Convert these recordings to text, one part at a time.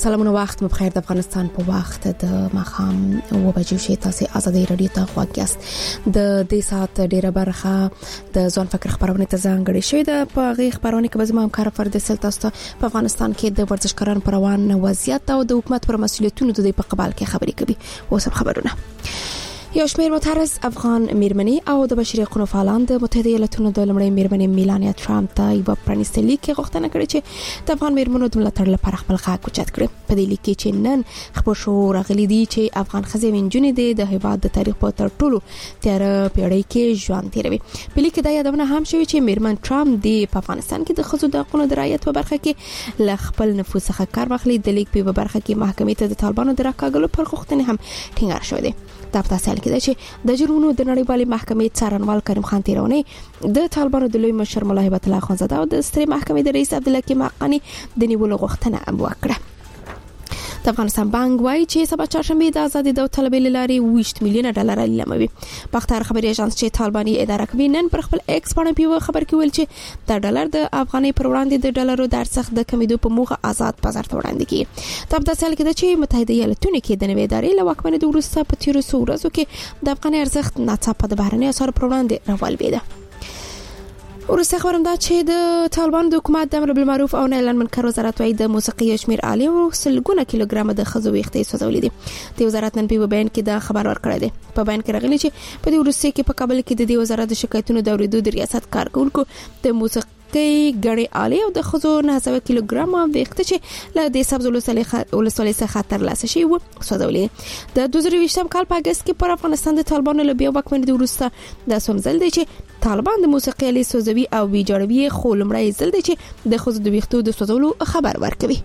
سلامونه وخت بخیر. د افغانستان په وخت د ماښام 9:00 تاسو آزادۍ رادیو ته غوږ یاست. د دې ساعت ډیره برخه د ځوان فکر خبرونه ته ځانګړې شوې ده. په غي خبرونه کې به زموږ همکار فرد سلطاسته په افغانستان کې د ورزشکارانو پر روان وضعیت او د حکومت پر مسولیتونو د په قبال کې خبرې کوي. اوس خبرونه. یو شمېر معترض افغان میرمنې او د بشري حقوقو فعالان د متحده ایالاتونو د لومړۍ میرمنې میلانیا ټرامپ ته یو پرانیستي لیک غوښتنه کړې چې د افغان میرمنو د ملاتړ لپاره خپل غږ اوچت کړي. په دې لیک کې چې نن خبر شو راغلي دي چې افغان ښځې وینجونې د هیواد د تاریخ په تر ټولو تیر پیړۍ کې ژوند تیروي. په لیک کې دا یادونه هم شوې چې میرمن ټرامپ د افغانستان کې د ښځو د حقوقو د رعایت په برخه کې ل خپل نفوذ څخه کار واخلي. د لیک په برخه کې محکمې ته د طالبانو د راکاګلو پر غوښتنې هم ټینګار شوې ده. دا په تاسو کې ده چې د جرمونو د نړیوالې محکمې څارنوال کریم خان تیرونی د طالبانو د لوی مشر مولا هیبت الله خانزاده او د سترې محکمې د رئیس عبدالحکیم حقانی د نیولو غوښتنه هم وکړه. د افغانستان بانک وايي چې سبا چهارشنبه د آزادي د طلبې لاري 20 میلیونه ډالر لیلاموي. بختار خبري اژانس چې طالباني اداره کوي نن پر خپل ایکس باندې پیو خبر کې ویل چې د ډالر د افغاني پر وړاندې د ډالرو د ارزښت د کمیدو په موخه آزاد بازار ته وړاندې کیږي. تاسو د سال کې د چې متحده ایالاتونو کې د نوې ادارې له واکمنۍ د وروسته په تیرو ورځو کې د افغاني ارزښت ناڅاپه د بهرنۍ اسعارو پر وړاندې راولويده. ورسته خبرم دا چې د طالبان د حکومت د امر بالمعروف او نهي عن المنکر وزارت وايي د موسیقي شمیر عالی او سلګونه کیلوګرام د خزو ویختې سوځولې دي. د وزارت نن په بیان کې دا خبر ورکړی دی. په بیان کې راغلي چې په دې ورسته کې په کابل کې د دې وزارت د شکایتونو د اوریدو د ریاست کارکونکو د موسیقي غړي عالی او د خزو 900 کیلوګرام ویخته چې له د سبز ولسوالۍ څخه تر لاسه شي و سوځولې. د 2020 کال په اگست کې پر افغانستان د طالبانو له بیا واکمنۍ د وروسته د سومزل دی چې طالبان د موسیقي عالی سوځوي او ویجاړوي. خو لمړی ځل دی چې د خزو د ویختو د سوځولو خبر ورکوي.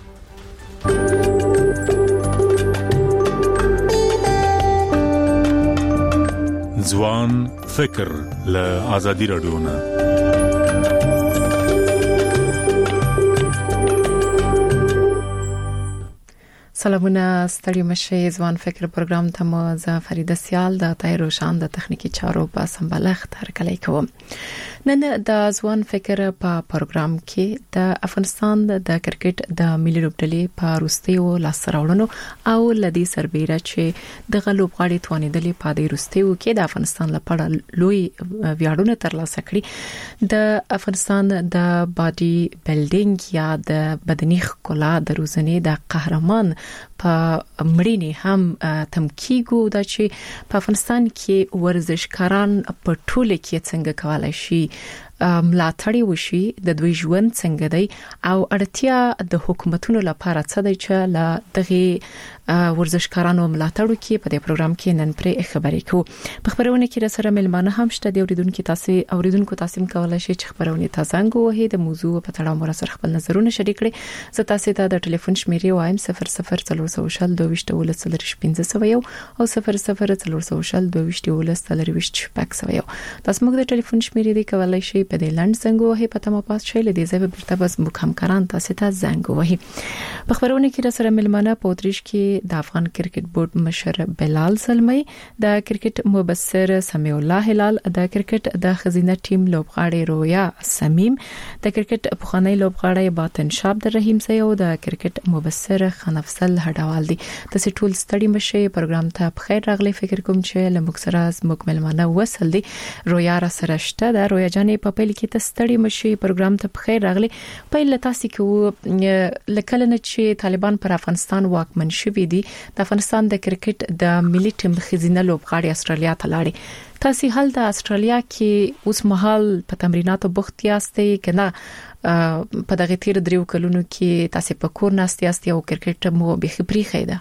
ځوان فکر له آزادي رادیو نه. سلامونه ستړي مشه. ځوان فکر پروګرام ته مو زه فریده سیال د تایرو شان د تخنیکی چارو په سمبالښت هرکلی کوم. نن د ځوان فکر په پروګرام کې د افغانستان د کرکټ د ملي لوبډلې په وروستیو لاسراوړنو او لدی سربېره چې د غلوبغاړي توانیدلې په دې وروستیو کې د افغانستان لپاره لوی ویاړونه ترلاسه کړي. د افغانستان د باډي بلډینګ یا د بدني ښکلا د روزنې د قهرمان په مړینه هم تمکیګو دا چې په افغانستان کې ورزشکاران په ټوله کې څنګه کولای شي ملاتړ وشي، د دوی ژوند څنګه دی او اړتیا د حکومتونو لپاره څه دی چې لا دغه ورزشکارانو ملاتړ کوي. په دې پروګرام کې نن پرې خبرې کوو. په خبرونه کې سره ملمانه هم شته. د اوریدونکو تاسو کولای شئ چې خبرونه تاسو وګورئ. د موضوع په تړاو مر سره خپل نظرونه شریک کړئ. زه تاسو ته د ټلیفون شمیرې وایم 0040221501 او 00402215 تاسو موږ د ټلیفون شمیرې دی کولای شئ په دې لاند څنګه وهي پته مو پاس شي لدې ځای برته بس مکمکران تاسو ته زنګ وهي. په خبرونه کې سره ملمانه پوتریش کې د افغان کرکټ بورډ مشر بلال سلمي، د کرکټ مبصر سمیع الله هلال، د کرکټ د خزینه ټیم لوبغاړي رویا سمیم، د کرکټ پخوانی لوبغاړي باطن شاه عبدالرحیم سي او د کرکټ مبصر خنفصل هډوال دي. تاسو ټول ستړي مشه. پروګرام ته بخیر راغلي. فکر کوم چې لمکسراز مکملمانه وصل دي. رویا را سره شته. د رویا جانې په پیل کې ته ستړي مشه. پروګرام ته بخیر راغلي. پیل تاسو کې لکه نه چې طالبان پر افغانستان واکمن شوي دي، د افغانستان د کرکټ د ملي ټیم خزینه لوبغاړي استرالیا ته لاړي. تاسو حال د استرالیا کې اوس مهال په تمریناتو بوخت یاستئ کنه؟ په دغه تیر دریو کلونو کې تاسو په کور ناست یاستئ او کرکټ مو به خبري خیده؟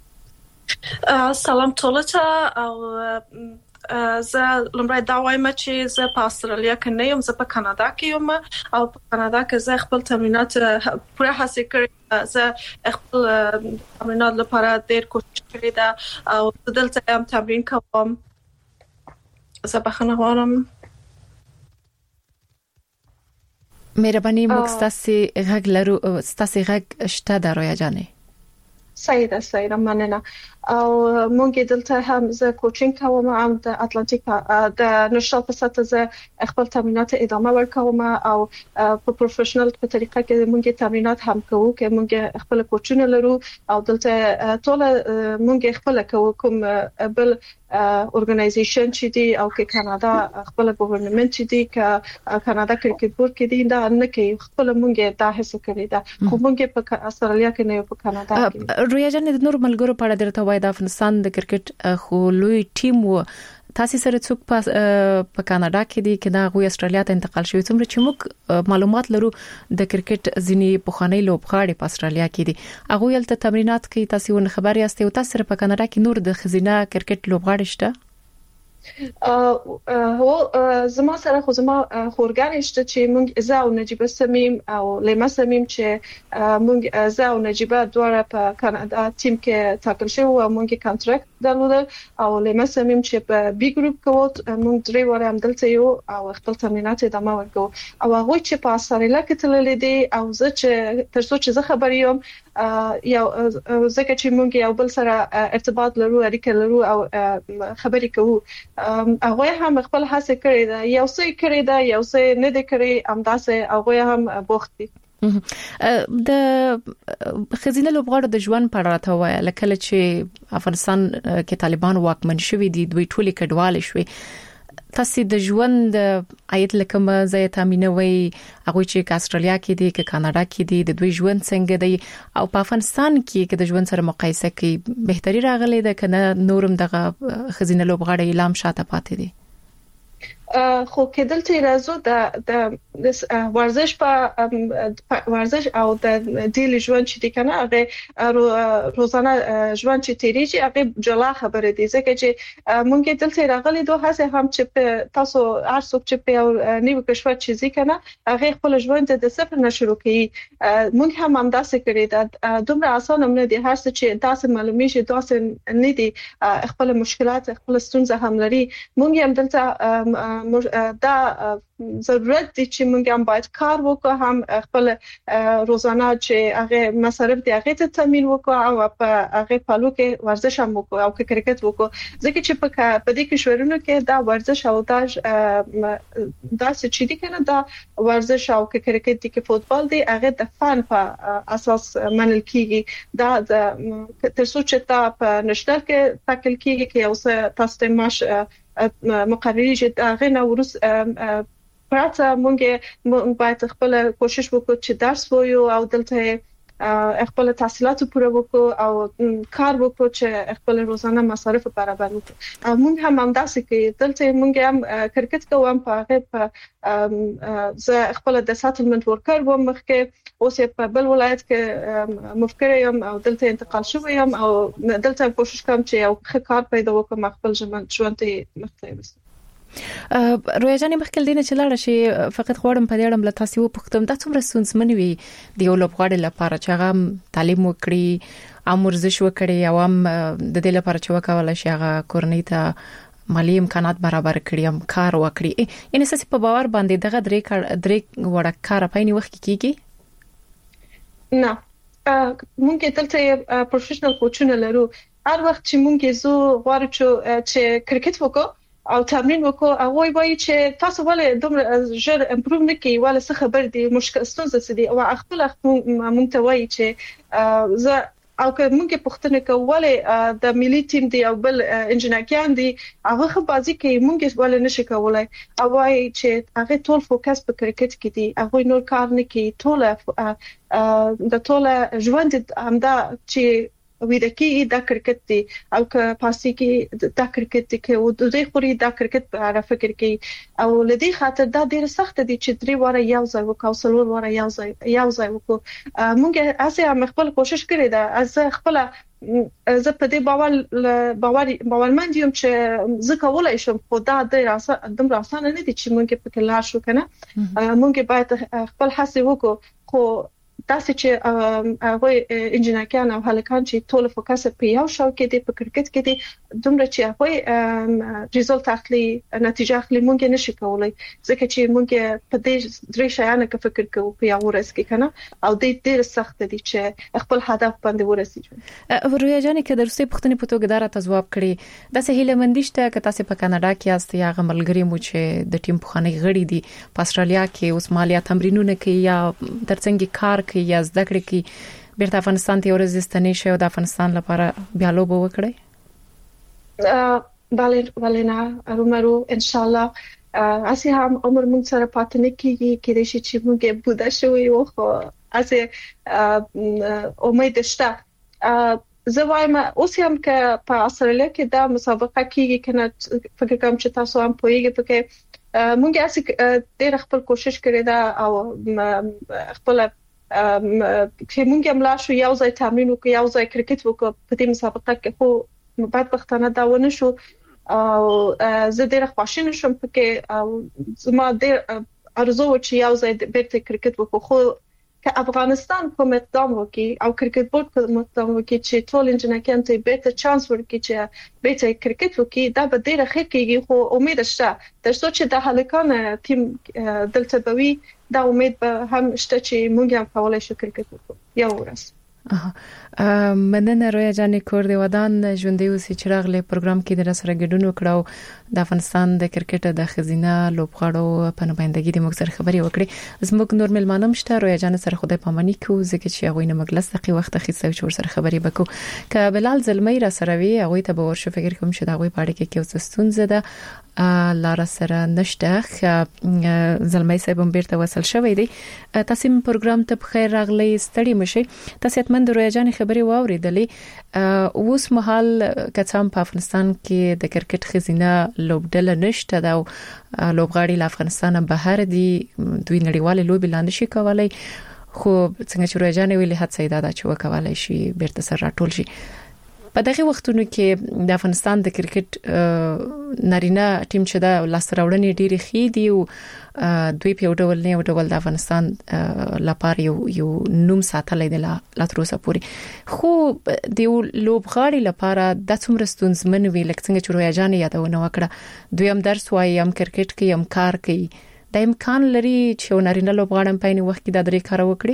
سلام ټول ته. او زه لمړی دا وایم چې زه په استرالیا کې نه یم، زه په کاناډا کې یم او په کاناډا کې زه خپل تمرینات پوره هڅه کړې. زه خپل تمرینات لپاره ډېر کوشش کړې ده او دلته هم تمرین کوم. زه بخښنه غواړم. مهرباني موږ ستاسو غږ لرو. ستاسو غږ شته د رویا جانې. صحیح ده مننه. او مونږ دلته هم زه کوچینګ کوم او د اتلانتیک د نشال په سطح زه خپل تمرینات ادامه ورکوم او په پروفیشنل په طریقه کې مونږ تمرینات هم کوو چې مونږ خپل کوچونه لرو او دلته ټول مونږ خپل کوم بل اورګنایزیشن چې دی او کې کاناډا خپل ګورنمنت چې دی ک کاناډا کرکټ بورډ کې دی دا نه کوي خپل مونږ دا هڅه کړې ده خو مونږ په استرالیا کې نه په کاناډا کې رویا جان د نور ملګرو په اړه درته وای د افغانستان د کرکټ خو لوی ټیم و تاسو سره څوک په کاناډا کې دي کله غوي استرالیا ته انتقال شوی څومره چې موږ معلومات لرو د کرکټ ځینی پخوانی لوبغاړي په استرالیا کې دي هغه یلته تمرینات کوي تاسو ونه خبر یاست او تاسو په کاناډا کې نور د خزینه کرکټ لوبغاړي شته هو زما سره خو زما خورګان شته چې مونږ زه او نجيبه سمیم او لیما سمیم چې مونږ زه او نجيبه دواړه په کاناډا ټیم کې ټاکل شو او مونږ کانټراکټ درلود او لیما سمیم چې په بي ګروپ کې مونږ درې واره هم دلته یو او خپل تمرینات ادامه ورکو او هغه چې په استرالیا کې تللې دي او زه چې تر څو چې زه خبر یم یو زکه چې مونږ یو بل سره ارتباط لرو اړیکه لرو او خبرې کوو هغه هم خپل هڅه کړې ده یو څه کړې ده یو څه نه ده کړې همداسې هغه هم بوخت دي د خزینه لوبغاړو د ژوند په اړه ته وای لکه چې افغانستان کې طالبان واکمن شوي دي دوی ټولي کډوال شوي تاسو د ژوند آیت لکه زه تامینوي هغه چې استرالیا کې دي کې کاناډا کې دي د دوی ژوند څنګه دی او په افغانستان کې د ژوند سره مقایسه کوي بهتري راغلي ده کنه نورم دغه خزینه لوبغاړي اعلان شاته پاتې دي خو کېدل چې راځو د ورزش په ورزش او د ډیلی ژوند چې د کنه هغه روزانه ژوند چې تیریږي هغه جلا خبره دي ځکه چې مونږ دلته راغلي دوه هڅه هم چې تاسو ارڅوک چې په نیو کشور چې ځکنه هغه خپل ژوند د صفر نه شروع کوي مونږ هم همداسې کړی دا دومره اسانه نه دي هر څه چې تاسو معلومي شي تاسو نه دي خپل مشکلات خپل ستونزې هم لري مونږ هم دلته دا ضرورت دي چې موږ هم باید کار وکړو هم خپل روزانه چې هغه مصارف دي هغه ته تامین وکړو او په هغه پالو کې ورزش هم وکړو او کرکټ وکړو ځکه چې په دې کې شورونو کې دا ورزش او دا چې دي کنه دا ورزش او کرکټ دي کې فوتبال دي هغه د فن په اساس منل کیږي دا تر څو چې تا په نشټر کې تاکل کیږي کې اوس تاسو ماش مقرری چې هغه نو ورس پراته مونږ باید خپل کوشش وکړو چې درس وایو او دلته خپل تحصیلات پوره وکړو او کار وکړو چې خپل روزانه مصارف برابر وکړو مونږ هم همداسې کوي دلته مونږ هم کرکټ کوم په هغه زه خپل د ساتلمنت ورکر وم مخکې اوس په بل ولایت کې مفکر یم او دلته انتقال شوم او دلته کوشش کوم چې یو ښه کار پیدا وکړم خپل ژوند ته مختلف رویا جان مخکې دینه چې لاړ شي فقط غواړم په دې اړه مل تاسو وپوښتم دا څومره سونسمن وي د یو لوبغاړي لپاره چې هغه تعلیم وکړي او ورزش وکړي او هم د دې لپاره چې وکول شي هغه کورنۍ ته مالی امکانات برابر کړي هم کار وکړي یعنی اساس په باور باندې دغه درې وړه کار په نی وخت کې کیږي نه مونږ دلته پروفیشنل کوچونه لرو هر وخت چې مونږ زو غواړو چې کرکټ وکړو او تمرین وکړو هغه وایي چې تاسو ولې دومره ژر امپروو نه کوي ولې څه خبر دي مشکل ستونزه څه دي او خپل مونږ ته وایي چې زه او که مونږ پوښتنه کوو ولې د ملي ټیم دی او بل انجنیران دي هغه خو بازي کوي مونږ ولې نشي کولای او وایي چې هغه ټول فوکس په کرکټ کې دي هغه نور کار نه کوي ټول د ټول ژوند همدا چې ویدکی دا کرکټ دی او که پاسي کې دا کرکټ دی کې او د دې خوري دا کرکټ په اړه فکر کوي او لدی خاطر دا ډیر سخت دي چې درې واره یو ځای وکاو سلور واره یو ځای وکړو مونږه اسه هم خپل کوشش کړی دا از خپل زه په دې باورمند یم چې زه کولای شم خو دا د دومره اسانه نه دي چې مونږ په کلا شو کنه مونږ باید خپل هڅه وکړو خو تاسو چې هغه انجینرکان او هلکان چې ټول فوکس په یو شاو کې دي په کرکټ کې دي دومره چې هغه ریزلټ اخلي نتیجه اخلي مونږ نشي کولای ځکه چې مونږ په دې درې شیانو کې فکر کوو په یو ورځ کې کنه او دې ډېر سخت دي چې خپل هدف باندې ورسېږي. رویا جان کې درسته پښتنې په توګه دارته ځواب کړي د سهیله مندشته ک تاسو په کاناډا کې است یا غملګری مو چې د ټیم په خانه غړي دي په استرالیا کې اوس مالیا تمرینونه کوي یا ترڅنګ کار کوي یا زده کړې کوي بیرته افغانستان ته ورزستنی شو د افغانستان لپاره بیا لوب وکړي. بله نه رومرو ان شاء الله اسی هم عمر مونږ سره پاتې نه کیږي کېدای شي چې مونږ بودا شوی او خو اسی امید شته. زه وایم اوس هم که په استرالیا کې دا مسابقه کیږي کنه فکر کوم چې تاسو هم پوهیږئ پکې مونږ اسی ډېر خپل کوشش کړی دا او خپل چې مونږ هم لا شو یو ځای تمرین وکړو یو ځای کرکټ وکړو په دې مسابقه کې خو بدبختانه دا ونه شو او زه ډېر خوشاله شوم پکې او زما ډېر ارزو چې یو ځای بیرته کرکټ وکړو خو که افغانستان کوم اقدام وکړي او کرکټ بورډ کوم اقدام وکړي چې ټول انجینرکان ته بیرته چانس ورکړي چې بیرته کرکټ وکړي دا به ډېر ښه کیږي خو امید شته ترڅو چې د هلکان ټیم دلته بوي دا امید به هم شته چې موږ هم کولای شو کرکټ وکړو یو ورځ. مننه رویا جان کور دی ودان ژوندۍ اوسې چراغ له پروګرام کې در سره ګډون وکړو د افغانستان د کرکټ د خزینه لوبغاړو په نمائندګۍ د موږ سره خبري وکړي زموږ نور ملمانم شته رویا جان سره خدای پامنی کو ځکه چې هغه نه مجلس دقیق وخت خېسته چې ور سره خبري وکړو ک بلال زلمی را سره وی هغه ته به ورشو فکر کوم چې دا غوي پاړي کې اوس ستونزه ده لار سره نشته زلمی صاحب هم بیرته وصل شوی دی تاسو پروګرام ته بخیر راغلی ستړي مشي تاسو من رویا جان خبري واوریدلې اوس مهال کڅام په افغانستان کې د کرکټ خزینه لوبډله نشته دا لوبغاړي له افغانستان بهر دي دوی نړیوال لوبي لاندې شي کولای خو څنګه چې رویا جان ویلي هڅه دا چې وکولای شي بیرته سره راټول شي په دغه وختونو کې د افغانستان د کرکټ نارینه ټیم چې دا لاسراوړنې ډېری خې دي او دوی په ډول نه ډول د افغانستان لپاره یو نوم ساتلای دی لا تر اوسه پورې خو د لوبغاړي لپاره د څومره ستونزمن وی لکه څنګه چې رویا جان یادونه وکړه دوی هم درس وایي هم کرکټ کوي هم کار کوي د امکان لري چې نارینه لوبغاړي په یوه وخت کې د درې کار وکړي.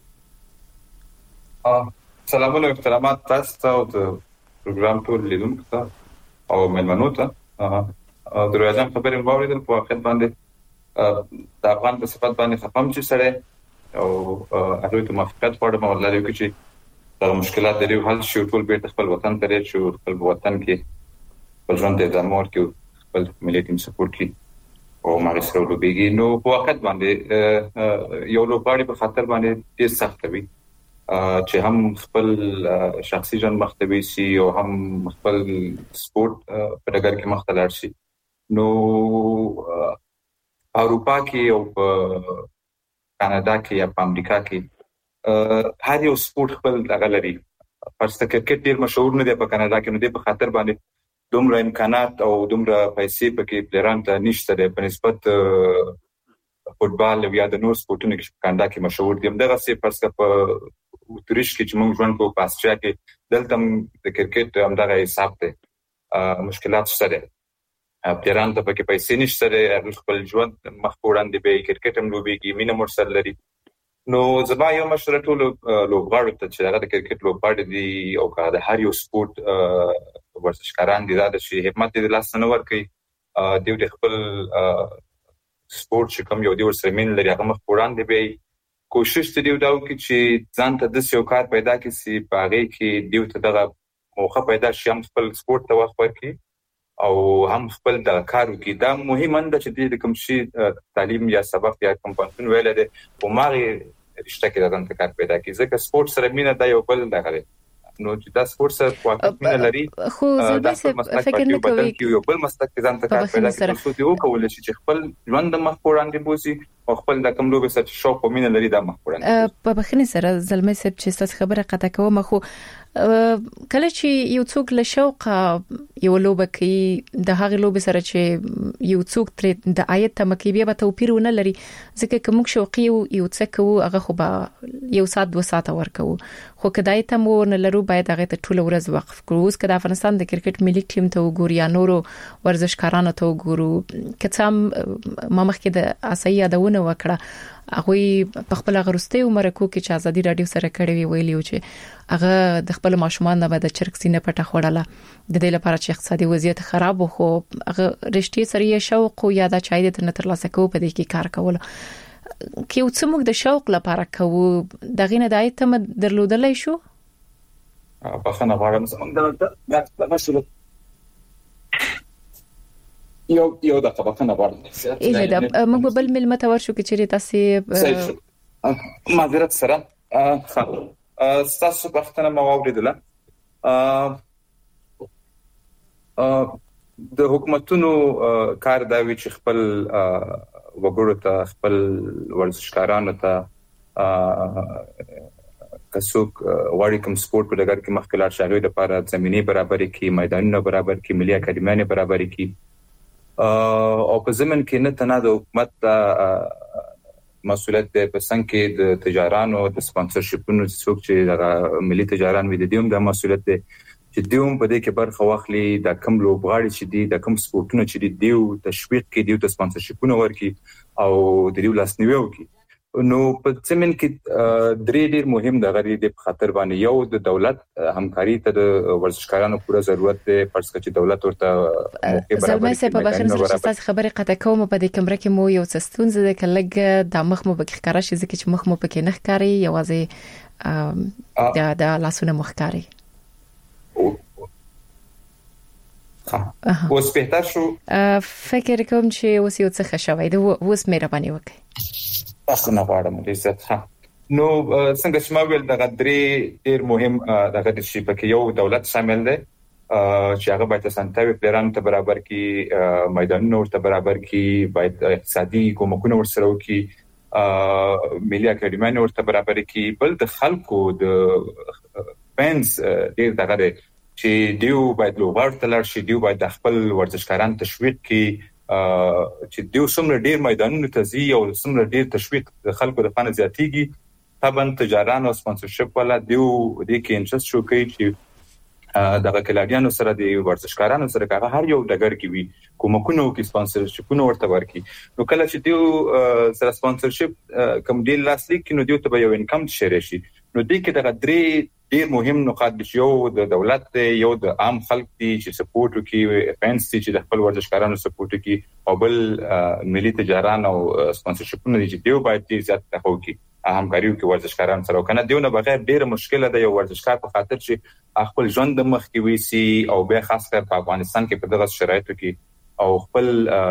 سلام علیکم احترامات تاسو ته او د پروګرام ټول لیدونکو ته او مېلمنو ته د رویا جان خبرې مو اوریدل په وخت باندې د افغان په صفات باندې خپم چې سره او هغه ته موافقت غواړم او لري چې دا مشکلات لري حل شي ټول بیرته خپل وطن ته راشي او خپل وطن کې خپل ژوند د ادامه ورکړي خپل ملي ټیم سپورټ کړي او ماري سره لوبيږي نو په وخت باندې یو لوبغاړي په خاطر باندې ډېر سخت وي چې هم خپل شخصي ژوند مختوي سي او هم خپل سپورت په ډګر کې مختلف شي نو اروپا کې او کاناډا کې یا په امریکا کې هر یو سپورت خپل غلري پرسته کرکټ ډیر مشهور نه دی په کاناډا کې نو دی په خاطر باندې دومره امکانات او دومره پیسې پکې پلیران ته نشته دی په نسبت فوتبال یا د نور سپورتونو کې کاناډا کې مشهور دي دغه څه پرسته په توريش کې چې موږ ژوند کوو په استرالیا کې دلته د کرکټ همدغه حساب ته مشکلات شته پلیران ته پکې پیسې نشته خپل ژوند مخ وړاندې به کرکټ هم لوبيږي مینه مرسل لري نو زما یو مشوره ټول لوبغاړو ته چې هغه د کرکټ لوبغاړي دي او که د هر یو سپورت ورزشکاران دي دا چې همت دې لاس نه ورکړي دوی خپل سپورت چې کوم یو دی ورسره مين لري هغه مخ وړاندې به کوشش دې دا وکړي چې ځان ته د یو کار پیدا کړي چې په هغه کې دیو ته دغه موخه پیدا شي هم خپل سپورت ته وخت ورکړي او هم خپل د کار وکړي دا مهمه ده چې د کوم شي تعلیم یا سبق یا کوم پانتون ویل دي او ماري رشتہ کې ځان ته کار پیدا کړي ځکه سپورت سره مینه دا یو بل دغه نو چې دا سپورت سره واقعي مینه لري خو زه فکر نه کوي یو بل مسلک ځان ته کار پیدا کړي څو دی او کولای شي چې خپل ژوند مخ وړاندې بوزي خپل د کوم لوبه سره شوق او مینه لري دا مخوړن په بخنه سره زلمه سب چې ستاسو خبره قطع کوم خو کله چې یو څوک له شوق یو لوبه کوي د هغه لوبه سره چې یو څوک تر د آیت تمکی بیا به توپیر ونه لري ځکه کوم شوقي یو څه کوو هغه خو به یو ساعت 2 ساعت ورکو خو کدای ته مو نه لرو باید هغه ته ټول ورځ وقف کړو اوس کله افغانستان د کرکټ ملي ټیم ته وګوري یا نورو ورزشکارانو ته وګورو کڅام ما مخکې د اساسي یادونه وکړه هغه په خپل غرسته عمر کو کې چې ازادي رادیو سره کړی ویلیو چې هغه د خپل ماشومان نه د چرګ سینه پټه خوړله د دې لپاره چې اقتصادي وضعیت خراب وو هغه رښتې سره یې شوق او یا د چای د تر لاسه کو په دې کې کار کول کې او څومره د شوق لپاره کوو دغه نه دایته م درلودلای شو په خنه غواړم زمونږ د مسؤل یو د قبطنه غواړم اې دا موږ بل مل متور شو کې چې تاسو معذرت سره تاسو بختنه ما واوریدله د حکومتونو کار دا وی چې خپل وګړو ته خپل ورزشکارانو ته کڅوک واړی کوم سپورت په دغه کې مخکلات شاوې د لپاره زميني برابرۍ کې میدانونه برابر کې ملي اکیډمیانه برابرۍ کې او په زمن کې نه تنه د حکومت مسؤلیت ده په څنګه کې د تجارانو د سپانسرشپونو څوک چې د ملي تجاران وي د دیوم د مسؤلیت ده چې دیوم په دې کې برخه واخلي د کم لوبغاړي چې دي د کم سپورتونو چې دیو تشویق کې دیو د سپانسرشپونو ورکي او د دیو لاسنیوي وکي نو په زمين کې ډېر مهم د غری د خطر باندې یو د دولت همکاري ته د ورزشکارانو پوره ضرورت ده پرڅ چې دولت ورته موقع برابر زلمه په بخنه سره تاسو خبره قطع کوم په دې کمره کې مو یو څستون زده کلګ د مخ مو بکې ښکارا شي ځکه چې مخ مو پکې نه ښکاري یوازې د لاسونه مخ ښکاري اوس بهتر شو فکر کوم چې اوس یو څه خښوي د اوس مهرباني وکړئ اخنه غواړم عزت نو څنګه چې ما ویل دغه ډېر مهم دغه شی پکې یو دولت شامل دی چې هغه باید سنتوي پلانونه ته برابر کی میدانونه ورته برابر کی باید اقتصادي کومکونه ورسره وکي ملي اکیډمیانه ورته برابر کی بل د خلکو د فینس ډېر دغه چې دیو باید لوبغاړو ته لار شي دیو باید خپل ورزشکاران تشویق کی چې دیو څومره ډیر میدانونو ته زی او څومره ډیر تشویق د خلکو د فن زیاتیږي طبعا تجاران او سپانسرشپ ولا دیو د کې انټرست شو کوي چې دغه کلاډیانو سره د ورزشکارانو سره هغه هر یو ډګر کې وي کومکونو کې سپانسرشپونو ورته ورکي نو کله چې دیو سره سپانسرشپ کوم ډیل لاسلیک نو دیو ته یو انکم شری شي نو دې کې دغه ډیر مهم نقاط دي یو د دولت یو د عام خلک دي چې سپورټ کوي فینس چې د خپل ورزشکارانو سپورټ کوي او بل ملي تجاران او سپانسرشپونه دي چې دیو باید زیات تخو کوي همکاري کوي ورزشکاران سره کنه دیونه بغیر ډیر مشکله ده یو ورزشکار په خاطر چې خپل ژوند د مخ کې وي سي او به خاص کر په افغانستان کې په دغه شرایطو کې او خپل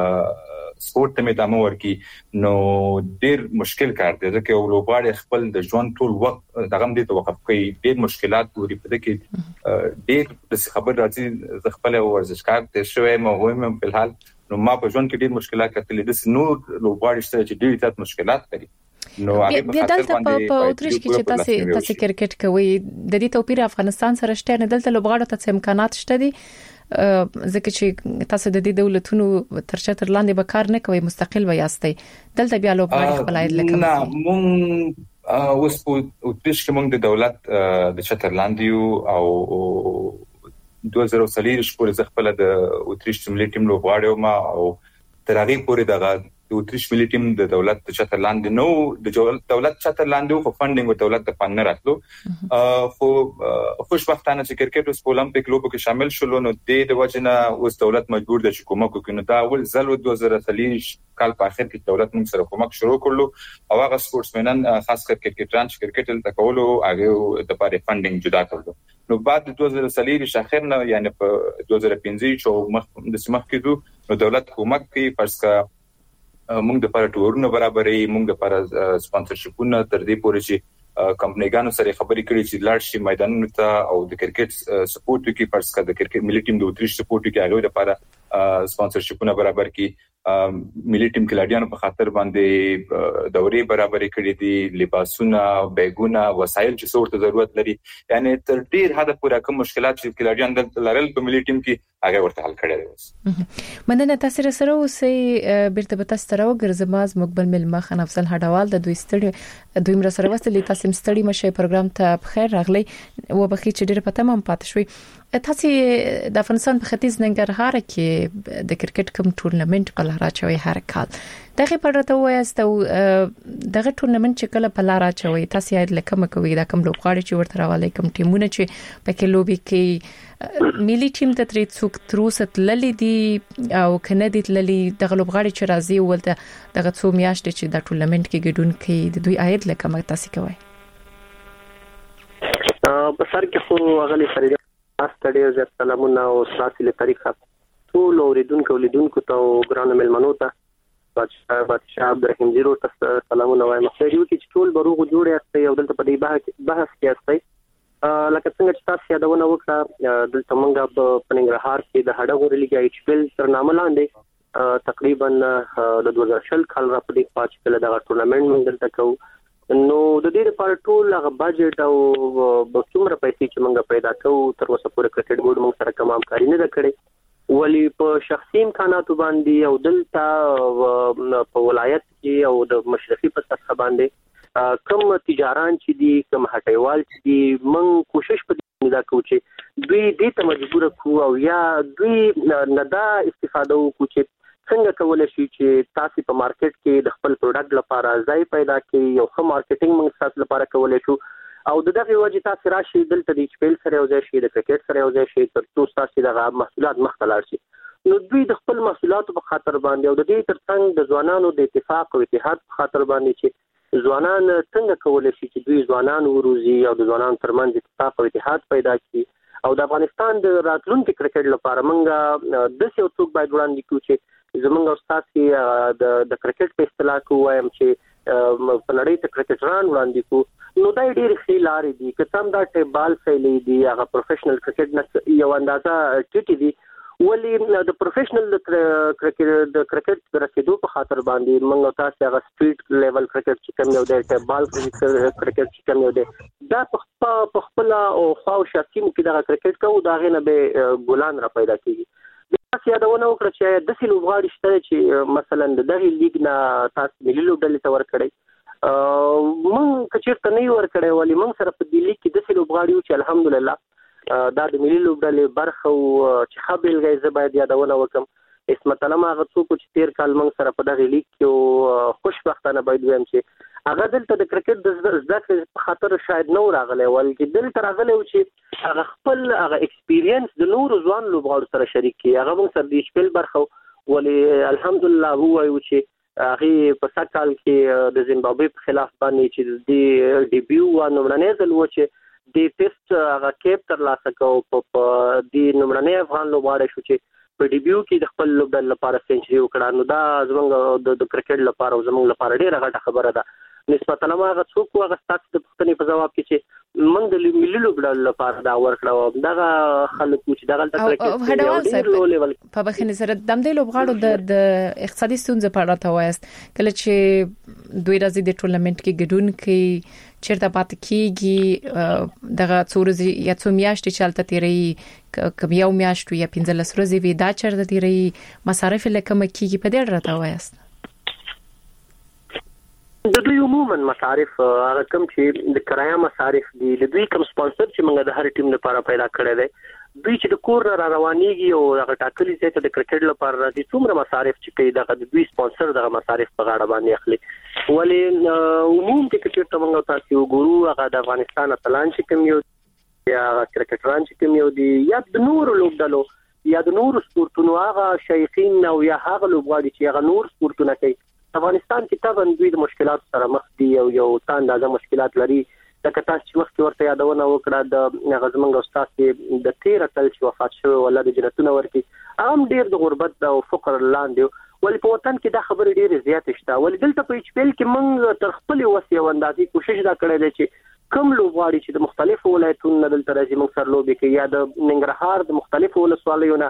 سپورت ته مدامه ورکی نو ډیر مشکل کار دی ځکه یو لوبغاړی خپل د ژوند ټول وخت دغه دې ته وقف کوي ډیر مشکلات وري په دې کې ډیر د خبر راځي ز خپل ورزشکار ته شوی مهم په الحال نو ما په ژوند کې ډیر مشکلات کتلې د نور لوبغاړي سره چې ډیر زیات مشکلات لري نو هغه په دلته په اوترش کې چې تاسو کرکټ کوي د دې توپیر افغانستان سره شته نه دلته لوبغاړو ته امکانات شته دي ځکه چې تاسو د دې دولتونو تر چتر لاندې به کار نه کوي مستقل ویاستئ دلته بیا لوبغاړي خپل عاید لکه نه مونږ اوس په اوترش کې مونږ د دولت د چتر لاندې او 2030 پورې خپل د اوترش ملي ټیم لوبغاړي ما او تر هغه پورې دغه د اوترش ملي ټیم د دولت د چتر لاندې نو د دولت چتر لاندې خو فندینګ او دولت د فند نه راتلو خو خوشبختانه چې کرکټ اوس په اولمپیک لوبو کې شامل شول نو د وجنه اوس دولت مجبور دی چې کومک وکړي نو دا اول ځل 2030 کال په اخر کې دولت موږ سره کومک شروع کړلو او هغه سپورتسمنان خاص کر کرکټران چې کرکټ ته کولو هغه د پاره فندینګ جدا کړو نو بعد 2030 اخر نه یعنی په 2015 چې مخ د سمخ کېدو نو دولت کومک کوي پرسکا موږ د لپاره ټورونه برابرې موږ د لپاره سپانسرشپونه تر دې پورې چې کمپنیګانو سره خبرې کړې چې لاړ شي میدانونو ته او د کرکټ سپورټ کې پرسکا د کرکټ ملي ټیم د اوترش سپورټ کې هغه د لپاره سپانسرشپونه برابر کړي ملي ټیم کلاډیانو په خاطر باندې دورې برابر کړې دي لباسونه بیگونه وسایل چې څورته ضرورت لري یعنی تر ډیر حد پورې کوم مشکلات چې کلاډیان د لرل په ملي ټیم کې هغه ورته حل کړی دی مننه تاسو سره اوسې بیرته به تاسو سره وګرځم مقبل ملما خان افضل هډوال د دوی ستړي دوی مر سره وستلې تاسو ستړي مشه پروګرام ته بخیر راغلی و بخیر چې ډیره پته مم پاتې شوي تاسو د افغانستان په ختیځ ننګرهار کې د کرکټ کوم ټورنمنت په لار اچوي هر کال دغه په اړه ته وایست دغه ټورنمنت چې کله په لار اچوي تاسو یې لکه کوي دا کوم لوبغاړي چې ورته راولي کوم ټیمونه چې پکې لوبي کوي ملي ټیم ته ترڅوک تروست للی دي او کنه دي للی دغه لوبغاړي چې راځي ولته دغه څو میاشتې چې د ټورنمنت کې ګډون کوي د دوی عاید لکه تاسو کوي په سر کې خو اغلی فریده استړي زه سلامونه او سلاسي له طریقه ټول اوریدونکو لیدونکو ته ګران ملمنو ته بادشاہ عبدالرحیم زیرو ته سلامونه وایم خو یو کې ټول بروغ جوړه است یو دلته په دې بحث کې است لکه څنګه چې تاسو یادونه وکړه دلته موږ په ننګرهار کې د هډغور لیګ ایچ پی ال تر نامه لاندې تقریبا د 2020 کال را په دې پاتې کله د ټورنمنت موږ دلته کوو نو د دې لپاره ټول هغه بجټ او څومره پیسې چې موږ پیدا کوو تر اوسه پورې کرکټ بورډ موږ سره کوم همکاري نه کړې ولی په شخصي امکاناتو باندې او دلته په ولایت کې او د مشرفي په سطح باندې کوم تجاران چې دي کوم هټیوال چې دي موږ کوشش په دا کوو چې دوی دې ته مجبور کو او یا دوی نه دا استفاده وکړي چې څنګه کولای شي چې تاسو په مارکیټ کې د خپل پروډکټ لپاره ځای پیدا کړئ یو ښه مارکیټینګ موږ تاسو لپاره کولای شو او د دغه وجه تاسو راشي دلته د خپل سره یو ځای شي د کرکټ سره یو ځای شي تر څو تاسو دغه محصولات مختلف شي نو دوی د خپل محصولاتو په خاطر باندې او د دې ترڅنګ د ځوانانو د اتفاق او اتحاد په خاطر باندې چې ځوانان څنګه کولای شي چې دوی ځوانان وروزي او د ځوانانو ترمنځ اتفاق او اتحاد پیدا کړي او د افغانستان د راتلونکي کرکټ لپاره موږ د یو څوک باید وړاندې کړو چې زمونږ استاد کې د کرکټ په اصطلاح کې وایم چې په نړۍ ته کرکټران وړاندې کو نو دا ډېر ښه لارې دي که څنګه دا ټیبال فیلې دي هغه پروفیشنل کرکټ نه یو اندازه ټیټي دي ولی د پروفیشنل کرکټ د کرکټ رسیدو په خاطر باندې موږ تاسو هغه سټریټ لیول کرکټ چې کوم یو د ټیبال کرکټ چې کوم یو دی دا په خپل او خاص شخصي کې دا کرکټ کوو دا غنه به ګولان را پیدا کیږي تاسو یادونه وکړه چې د سیلو غاړي شته چې مثلا د دغه لیګ نه تاسو ملي لوبډلې ته ورکړی موږ کچېرته نه ورکړی ولی موږ سره په دې لیګ کې د سیلو غاړي چې الحمدلله دا د ملي لوبډلې برخه او چې خبل غیزه باید یادونه وکم اسمت علامه هغه څوک چې 13 کال موږ سره په دغه لیګ کې خوشبختانه باید ویم چې هغه دلته د کرکټ د زده کړې په خاطر شاید نو راغلی ولکه دلته راغلی چې هغه خپل هغه ایکسپیرینس د نور ځوان لوبغاړو سره شریک کړي هغه موږ سره د خپل برخه ولی الحمدلله هو چې هغه په سات کال کې د زیمبابوې په خلاف باندې چې د ډیبیو و نومړنې ځل و چې د ټیسټ هغه کیپ تر لاسه کو په د نومړنې افغان لوبغاړي شو چې په ډیبیو کې د خپل لوبډل لپاره سنچري وکړه نو دا زموږ د کرکټ لپاره زموږ لپاره ډیره غټه خبره ده نسبتا ما هغه څوک هغه ستاسو د پښتنې په جواب کې چې موږ د ملي لوبډل لپاره دا ورکړو دا خلکو چې دغه کرکټ په بخښنې سره د دې لوبغاړو د اقتصادي ستونزې په اړه تاسو کله چې دوی راځي د ټورنمنت کې ګډون کوي چیرته پات کیږي دغه څورزي یا څو میاشتې چلته تیری کبي یو میاشت یا 15 ورځې وی دا چیرته تیری مصارف لکه مکیږي په دې اړه تاسو د دوی عموما مصارف هغه کوم چې د کرایه مصارف دي د دوی کوم سپانسر چې موږ د هر ټیم لپاره پیدا کړی دی دوی چې د کور را روانيږي او هغه ټاکلي ځای ته د کرکټ لپاره راځي څومره مصارف چې کوي د دوی سپانسر دغه مصارف په غاړه باندې اخلي ولی عموم کې چې موږ تاسو وګورو هغه د افغانستان اتلان چې کوم یو یا کرکټران چې کوم یو دي یا د نور لوبډلو یا د نور سپورتونو هغه شایخین او یا هغه لوبغاړي چې هغه نور سپورتونه کوي افغانستان کې طبعا دوی د مشکلات سره مخ دي او یو تاندازه مشکلات لري لکه تاسو چې وخت ورته یادونه وکړه د غزمنګ استاد کې د 13 کال چې وفات شو ولله د جنتونه ورکی عام ډیر د غربت او فقر لاندې ولې په وطن کې دا خبره ډیره زیات شته ولې دلته په ایچ پی ال کې موږ تر خپل وسیه وندازي کوشش دا کړی دی چې کوم لوبغاړي چې د مختلفو ولایتونو دلته راځي موږ سره لوبي کوي یا د ننګرهار د مختلفو ولسوالیو نه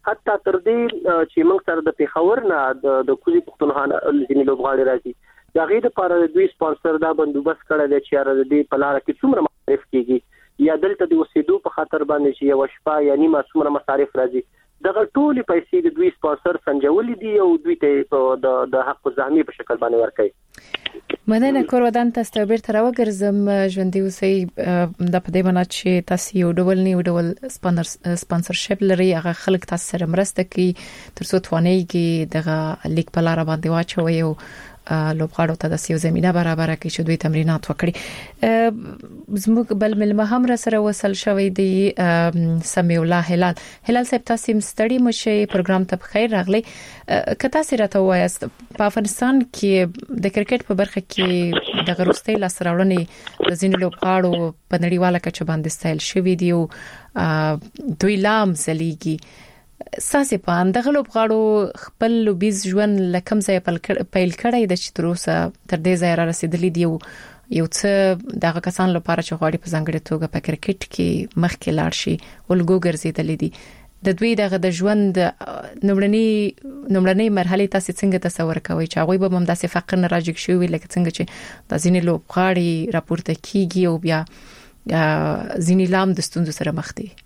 حتی تر دې چې موږ سره د پیښور نه د کوزي پښتونخوا ځینې لوبغاړي راځي دا غي د لپاره د دوی سپانسر دا بندوبست کړی دی چې را دې په لار کې څومره مصارف کیږي یا دلته د وسیدو په خاطر باندې چې یو شپه یا نیمه څومره مصارف راځي دغه ټولې پیسې د دوی سپانسر سنجولې دي او دوی ته د حق زحمي په شکل باندې ورکړي. مننه کور ودان تاسو به تر وګرځم ژوندۍ اوسئ د په دې باندې چې تاسو یو ډول سپانسرشپ لري هغه خلک تاسو سره مرسته کوي تر څو توانایي دغه لیک په لار باندې واچوي او لوبغاړو ته د سیو زمينه برابر کړي چې دوی تمرینات وکړي. زموږ بل ملما هم را سره وصل شوی دی سمیع الله هلال صاحب تاسو مستړی مشه پروګرام ته بخیر راغلی. کته سره ته وایست په افغانستان کې د کرکټ په برخه کې د غروستۍ لاسراوړنې د ځینې لوبغاړو په نړیواله کچه باندې ستایل شوی دی او دوی لام زلیږي. ساسې په اندغه لوبغاړو خپل لوبیز ژوند لکم ځای پیل کړی د چې تر اوسه تر دې ځای را رسیدلی دی یو څه دغه کسان لپاره چې غواړي په ځانګړي توګه په کرکټ کې مخکې لاړ شي ولګو ګرځیدلی دي د دوی دغه د ژوند نومړنۍ مرحله تاسو څنګه تصور کوئ چې هغه به هم داسې فقر نه راځي شوی لکه څنګه چې د ځینې لوبغاړي راپورته کیږي او بیا ځینې لام د ستونزو سره مخ دي.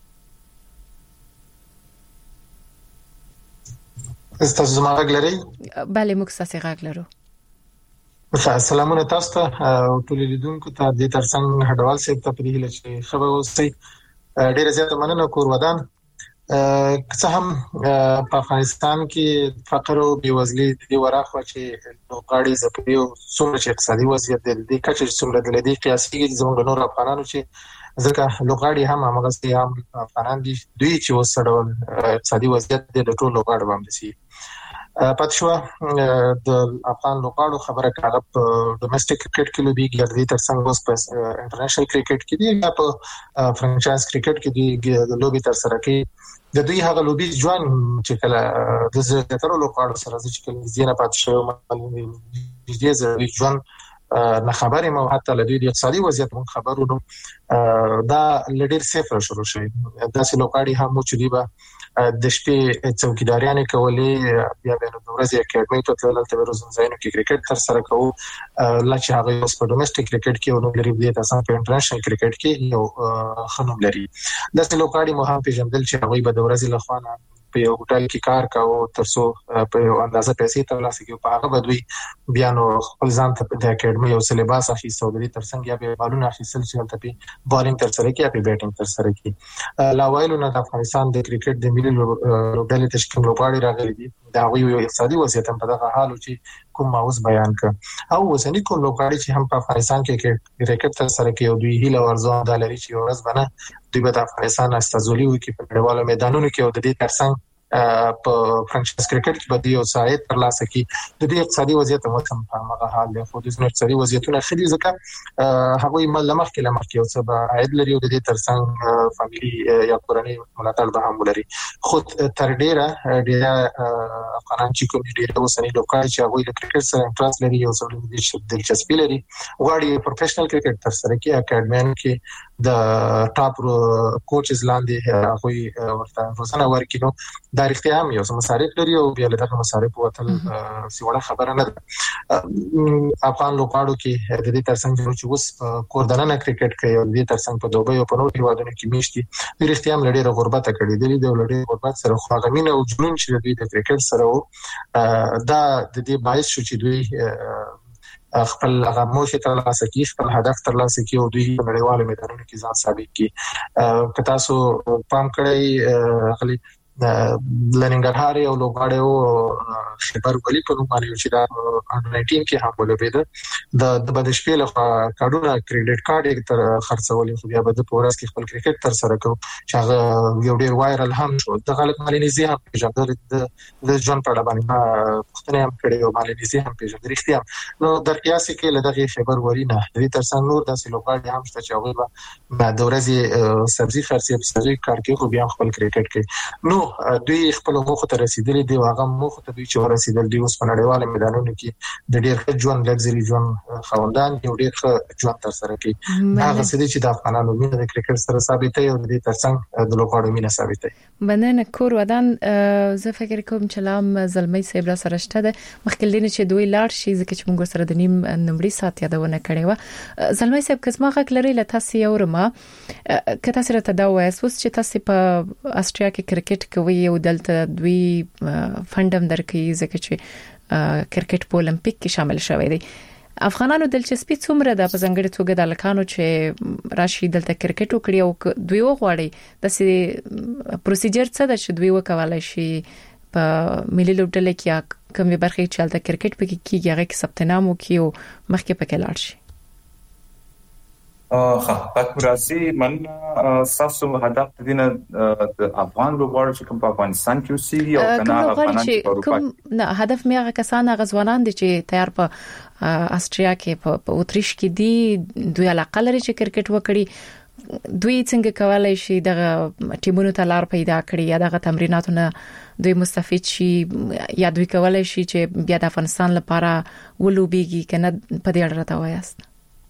تاسو زما غږ لرئ؟ بله موږ تاسو غږ لرو. سلامونه تاسو ته او ټول لیدونکو ته د ترڅنګ هډوال صاحب ته پرې هیله چې خبر اوسئ. ډیره زیاته مننه کور ودان. که هم په افغانستان کې فقر او بیوزلي د وراخه چې لوبغاړي زپري او څومره چې اقتصادي وضعیت د دې کچې څومره د دې قیاسي زموږ نور افغانانو چې ځکه لوبغاړي هم هغه هم افغانان دي دوی چې وسړول اقتصادي وضعیت د ټولو لوبغاړو باندې سي پاتشوا د افغان لوبغاړو خبره کاغه په ډومېسټک کرکټ کې لوبي ګرځي تر څنګه اوس په انټرنیشنل کرکټ کې دي یا په فرانچایز کرکټ کې د لوبي تر سره کې د دوی هغه لوبي ځوان چې کله د زړه لوبغاړو سره چې کله زینا پاتشوا د دې ځوان نه خبرې مو حتی لدی د اقتصادي وضعیت مون خبرونو دا لډیر صفر شروع شي دا سلوکاړي هم چې دی به د شپې څوکیداریانه کولې بیا به د ورځې اکیډمي ته تلل ته روزن ځایونو کې کرکټ تر سره کوو لکه هغه اوس په ډومېسټک کرکټ کې ونو لري د تاسو په انټرنیشنل کرکټ کې یو خنوم لري د سلوکاړي مو هم پیژندل چې هغه به د ورځې لخوا په یو هوټل کې کار کاوه ترڅو په یو اندازه پیسې ترلاسه کړي په هغه بدوي بیا نو خپل ځان ته د اکیډمي او سلیباس اخیستو د ترڅنګ یا به بالونه اخیستل چې تل په بالینګ تر سره کې یا په بیټینګ تر سره کې لا وایلو نه د افغانستان د کرکټ د ملي لوبډلې تشکیل لوبغاړي راغلي دي دا یو اقتصادي وضعیت په دغه حال چې کوم ماوس بیان کړ او وسنی کوم لوبغاړي چې هم په افغانستان کې کرکټ تر سره کې او دوی هیله ورزون د لري چې ورځ بنه دوی به د افغانستان استازولي وکړي په نړیوالو میدانونو کې او د دې ترڅنګ په فرانچایز کرکټ کې به یو سایت ترلاسه کړي د دې اقتصادي وضعیت هم په هغه حال دی خو د اقتصادي وضعیتونه خېدي ځکه هغه ملمخ کې لمخ کې او څه به عاید لري او د دې ترڅنګ فاميلي یا کورنۍ ملاتړ به هم لري خو تر ډیره افغانان چې کوم ډیره وسنی لوکال چې هغه د کرکټ سره انټرست لري او سره د دلچسپي لري غواړي پروفیشنل کرکټ تر سره کې اکیډمي کې د ټاپ کوچز لاندې هغه ورته روزنه ورکینو دا رښتیا هم یو مصارف لري او بیا له دغه مصارف وتل سیوړه خبره نه ده افغان لوبغاړو کې د دې ترڅنګ چې اوس کوردننه کرکټ کوي او د دې ترڅنګ په دوبۍ او په نورو هیوادونو کې میشتي د رښتیا هم لري غربت کړي د لري غربت سره خواغمینه او جنون چې د کرکټ سره دا د دې باعث شو چې دوی خپل هغه موخه ترلاسه کړي خپل هدف ترلاسه کړي او دوی په نړیوالو میدانونو کې ځان ثابت کړي که تاسو پام کړئ غلي لننګرهار یو لوبغاړی او خبر ولی په نوم باندې چې دا 19 کې هم ولوبېده د بدشپې له کارډونه کریډټ کارت تر خرڅولې خو بیا د پورس کې خپل کرکټ تر سره کو چې هغه یو ډیر وایرل هم شو د غلط مالینیزي هم پیژندل د جون په اړه باندې پښتنه هم کړي او مالینیزي هم پیژندل اختیار نو در قیاسي کې لدغه خبر ورینه د دې ترڅنګ نور د لوبغاړي هم چې هغه د ورځې سبزي خرڅي په سړي کار کې خو بیا خپل کرکټ کې نو دوی خپل موخه ته رسیدلي دی هغه موخه ته دوی چې ورسیدل دي اوس په نړیواله میدانونو کې د ډېر ښه ژوند لګزري ژوند خوندان یو ډیر ښه ژوند تر سره کوي. هغه څه چې د افغانانو مینه د کرکټ سره ثابتې او د ترڅنګ د لوبغاړو مینه ثابتې. مننه کور ودان. زه فکر کوم چې لام زلمی صاحب را سره شته د مخکلین چې دوی لاړ شي ځکه چې موږ سره د نیم نمبرې سات یادونه کړې و. زلمی صاحب کسمه غک لري له تاسو یو رما کته سره تداوس وس چې تاسو په استرالیا کې کرکټ کوي او دلته دوی فندم درکې ځکه چې کرکټ په اولمپیک کې شامل شوی دی. افغانانو دلچسپي څومره ده په ځنګړې توګه د لکانو چې راشي دلته کرکټ وکړي او دوی وغواړي د سې پروسیجر څه ده چې دوی وکولای شي په ملي لوبډله کې کومې برخې چې دلته کرکټ پکې کیږي هغه کې ثبت نام وکړي او مخکې پکې لاړ شي. پاکراسي من ساسو هدف دینه د افغان لوبغاړو چې کوم په افغانستان کې اوسېږي او کنه افغانان چې په اروپا کې نه هدف مې هغه کسان غزوانان دي چې تیار په استرالیا کې په اوتریش کې دي دوی علاقه لري چې کرکټ وکړي. دوی څنګه کولای شي د ټیمونو ته لار پیدا کړي یا د تمریناتونو دوی مستفید شي یا دوی کولای شي چې بیا د افغانستان لپاره ولوبيږي کنه په دې اړه راته وایاست.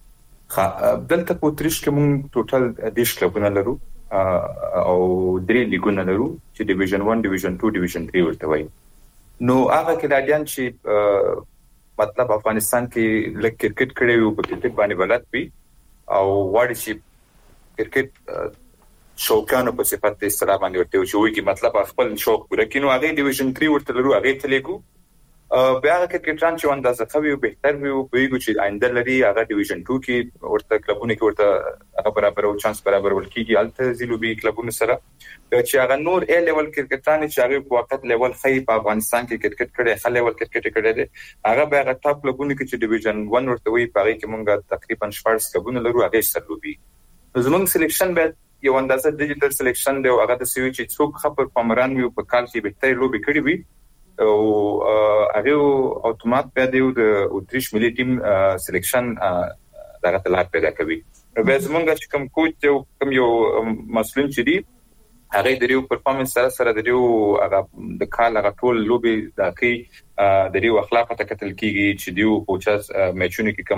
دلته په اوتریش کې موږ ټوټل 10 کلبونه لرو او 3 لیګونه لرو چې ډیویژن 1 ډیویژن 2 ډیویژن 3 ورته وایي. نو هغه کلاډیان چې مطلب افغانستان کې لږ کرکټ کړي وي په کرکټ باندې بلد وي او واړي چې کرکټ شوقانو په صفت د استرا باندې ورته وي چې مطلب خپل شوق پوره کینو هغه ډیویژن 3 ورته لرو هغه ته لګو بیا کرکټران چې اندازه کوي او بهتر وي او پیګو چې آینده لري هغه ډیویژن 2 کې ورته کلبونه کې ورته هغه برابر او چانس برابر ولکېږي الته زیلوبي کلبونه سره چې هغه نور ا لیول کرکټران چې هغه په وخت لیول خې په افغانستان کې کرکټ کړي خل لیول کرکټ کړي دي هغه بیا هغه ټاپ کلبونه کې چې ډیویژن 1 ورته وي په هغه کې مونږه تقریبا 14 کلبونه لرو هغه سره لوبي. زمونږ سلیکشن به یو اندازه ډیجیټل سلیکشن دی او هغه د سوي چې څوک خبر پامران وي په کال کې به تر لوبي کړي وي او هغه اتومات پیدا یو د اوتریش ملي ټیم سلیکشن دغه تلات پیدا کوي. به زمونږ چې کوم کوچ یو کوم یو مسلون چې دی هغه د یو پرفارمنس سره د یو هغه د کال هغه ټول لوبي د کې د یو اخلاق ته کتل کیږي چې دیو کوچاس میچونه کې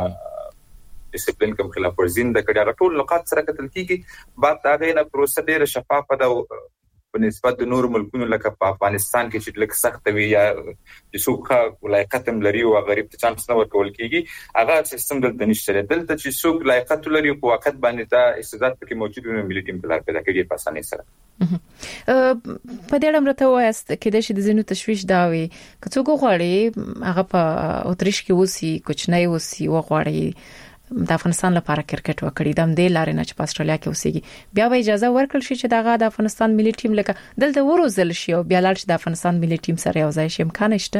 کوم ډیسپلین کوم خلاف ورزین د کډه ټول لقات سره کتل کیږي بعد هغه نه پروسه ډیره شفافه ده په نسبت د نور ملکونو لکه په افغانستان کې چې لکه سخت وي یا د سوق لایقت لري او غریب ته چانس نه ورکول کیږي هغه سیستم دلته نشته. دلته چې سوق لایقت لري په وخت باندې دا استعداد پکې موجود وي ملي ټیم بلار پیدا کوي په اسانۍ سره. په دې اړه مرته وایست کې د شي د زینو تشويش دا وي که څوک غواړي هغه په اوتریش کې وسی کوچنۍ وسی وغواړي د افغانستان لپاره کرکټ وکړي د دې لارې نه چې په استرالیا کې اوسېږي بیا به اجازه ورکړل شي چې دغه د افغانستان ملي ټیم لکه دلته وروزل شي او بیا لاړ شي د افغانستان ملي ټیم سره یو ځای شي امکان شته.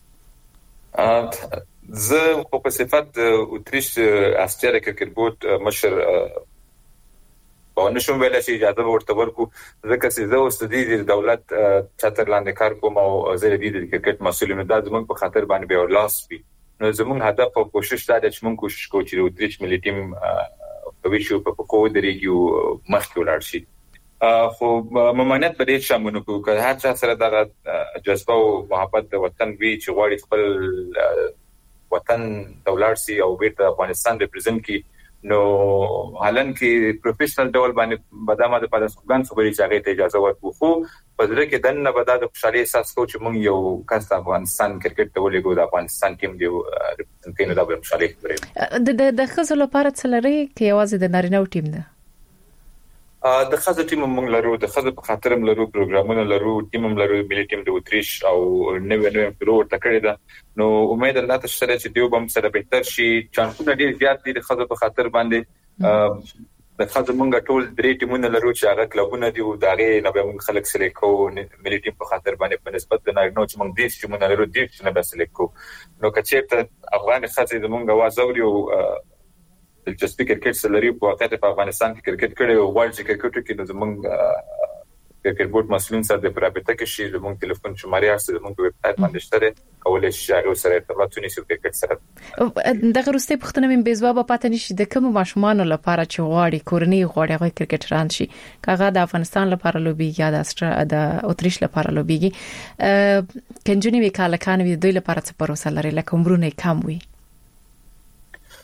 زه په صفت اوتریش استرالیا کرکټ بورډ مشر په نشم ویل شي اجازه ورته ورکو ځکه چې زه اوس د دولت چتر لاندې کار کوم او زه د کرکټ مسؤل یم د زمونږ په خاطر باندې به لاس وي. نو زموږ هدف او کوشش دا چې موږ کوشش کوو چې د اوتریش ملي ټیم په ویشو په کوو درېږي مخکې ولاړ شي. خو ممانعت به دې شامل کو که هر چا سره د جذبه او محبت د وطن وی چې غواړي خپل وطن دولت سي او بیرته افغانستان ریپرزنټ کی نو حالن کې پروفیشنل ډول باندې بدامه د پادشاهګان خبرې چاغې ته اجازه ورکو خو په ځکه کې دنه بدا د خوشالي احساس کو چې موږ یو کس افغانستان کرکټ ته ولګو د افغانستان ټیم دی ریپرزنټ د خوشالي خبرې د خزل لپاره څلري کې یوازې د نارینه ټیم ده د خزل ټیم موږ لرو د خزل په خاطر موږ لرو پروګرامونه لرو ټیم موږ لرو ملي ټیم د اوتریش او نوې پلور تکړه ده نو امید الله ته شته چې دیو بم سره بهتر شي چانسونه ډیر زیات دي د خزل په خاطر باندې د خزل موږ ټول درې ټیمونه لرو چې هغه کلبونه دي او داغه نه به موږ خلک سره کو ملي ټیم په خاطر باندې په نسبت د نارینه چې موږ دې ټیمونه لرو دې چې نه به سره کو نو کچېته افغان خزل موږ وازوري او دلچسپي کرکټ سره لري په واقعیت په افغانستان کې کرکټ کړي او ورلد کرکټ کې د زمونږ کرکټ بورډ مسؤلین سره د پرابطه کې شي زمونږ ټلیفون شمارې هرڅه زمونږ ویب سټ باندې شته کولای شي هغه سره ارتباط ونیسي کرکټ سره د غروستي پښتنه من بيزوابه پاتې نشي د کوم ماشومان لپاره چې غواړي کورنۍ غواړي هغه کرکټران شي کاغه د افغانستان لپاره لوبي یا د اوتریش لپاره لوبيږي کنجونی وکاله کان وی دوی لپاره څه پروسه لري لکه عمرونه کم وي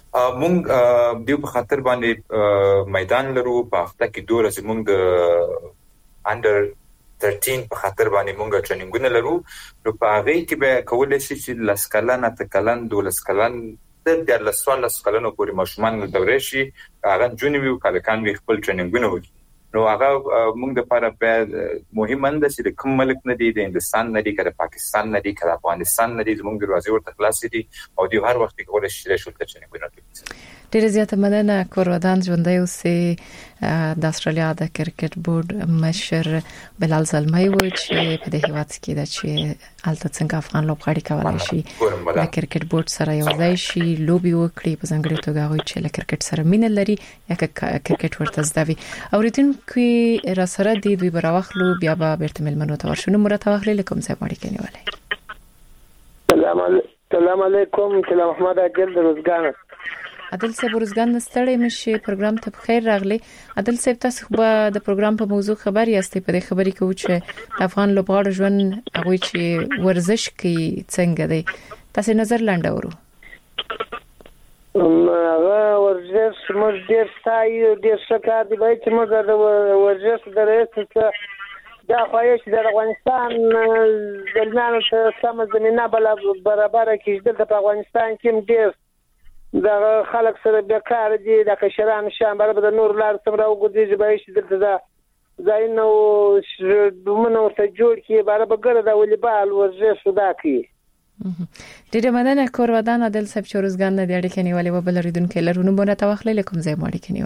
مونږ د په خاطر باندې میدان لرو په هفته کې 2 ورځې مونږ د انډر 13 په خاطر باندې مونږ ټریننګونه لرو. نو په هغه کې به کولای شي چې لسکلن اتکلن 12 کلن د لسوالس کلنو پورې ماشومان دورې شي هغه جنوي کالکان وی خپل ټریننګونه وکړي. نو هغه موږ د لپاره به مهمه ده چې د کوم ملک نه دی، د هندستان نه دی، کله پاکستان نه دی، کله افغانستان نه دی، زموږ دروازې ورته خلاصې دي او دی هر وخت کولای شي چې شولته ټریننګونه وکړي. ډیره زیاته مننه. کورودان ژوندۍ اوسې د استرالیا د کرکټ بورډ مشر بلال زلمی و چې په دې هیواد کې د چې الته څنګه افغان لوبغاړي کولای شي د کرکټ بورډ سره یو ځای شي لوبي وکړي په ځانګړي توګه هغه چې له کرکټ سره مینه لري یا کرکټ ورته زده وي. اوریدونکو را سره دی دوی براوخلو بیا به بیرته ملمنو ته ورشو. مرته واخلې لکم ځای ماړي کني ولې. السلام علیکم. کله محمد عادل روزګان. عادل صاحب روزګان ستړی مشي پروګرام ته بخیر راغلی. عادل صاحب تاسو به د پروګرام په موضوع خبر یاستئ. په دې خبرې کې چې افغان لوبغاړو ژوند هغه چې ورزش کوي څنګه دی تاسو نظر لاندورو. هغه ورزش موږ ډیر ستایو، ډیر شکر دی چې موږ د ورزش درته دا خواهش د افغانستان زلمانو ته سم زمينه برابر کېدل. د افغانستان کې ډیر دا خلک سره بیکار دي، د کشران شان برابر د نور لار سم راوګدي چې به شي دلته ځای نو دومره ورته جوړ کی برابر ګره د والیبال ورزش ودا کی. ډیره مننه. کورودان عادل صاحب چې روزګان نه دی اړیکې نیولې و بل ریدونکو لرونو مونږ ته واخلې لکم ځای ماړي کې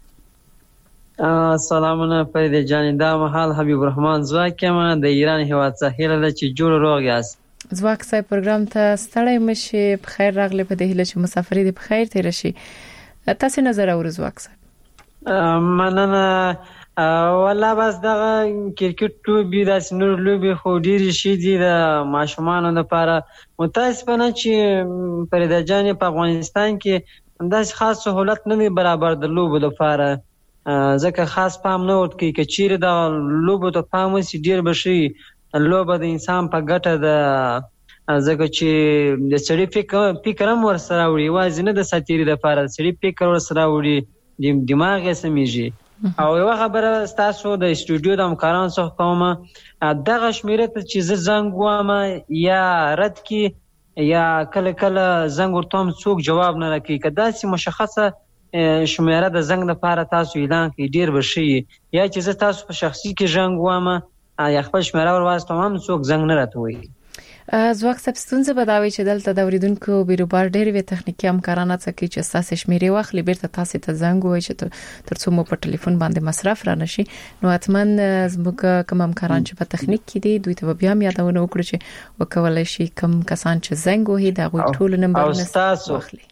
نیولې. سلامونه فرید جان. دا مهال حبیب الرحمن زواک ما د ایران هیواد ساحل له چې جوړ روغ یاست. زواک صاحب پروګرام ته ستړی مشي په خیر راغلی. په دې هله چې مسافرې دې په خیر تیر شي. تاسو نظر اورئ زواک صاحب؟ مننه. والله بس دا کرکټ لوبي د نور لوبي خو ډیر شي دي د ماشومان لپاره. متاسفانه چې فرید جان په افغانستان کې انداز خاص سہولت نه برابر د لوبو لپاره، ځکه خاص پام نه ورکړي. کچېره د لوبو ته پام وشي ډیر بشي لوبه د انسان په ګټه ده، ځکه چې د سړي فکر هم ورسره وړي، واځي نه د ساتيري د لپاره سړي فکر ورسره وړي، د دماغ یې سمېږي. او یو خبره تاسو د استودیو د همکارانو څخه کومه دغه شمیره ته چې زنګ وامه یا رد کی یا کله کله زنګ ورته څوک جواب نه راکړي، کدا سي مشخصه شمیره د زنګ لپاره تاسو اعلان کړئ ډیر بشي، یا چې تاسو په شخصي کې زنګ وامه یا خپل شمیره ورواستم هم څوک زنګ نه راتوي. زواک صاحب ستونزه بداوي چې دلته د اوریدونکو بیروبار ډېر وی تخنیکی همکارانه څخه چې تاسو شمیرې واخلي بیرته تاسو ته زنګ وای چې ترڅو مو په ټلیفون باندې مصرف را نشي. نو اتمن زموږ کوم همکاران چې په تخنیک کې دي دوی ته بیا یادونه وکړو چې وکولای شي کوم کسان چې زنګ وهي دا غوښ ټول نمبرونه تاسو واخلي.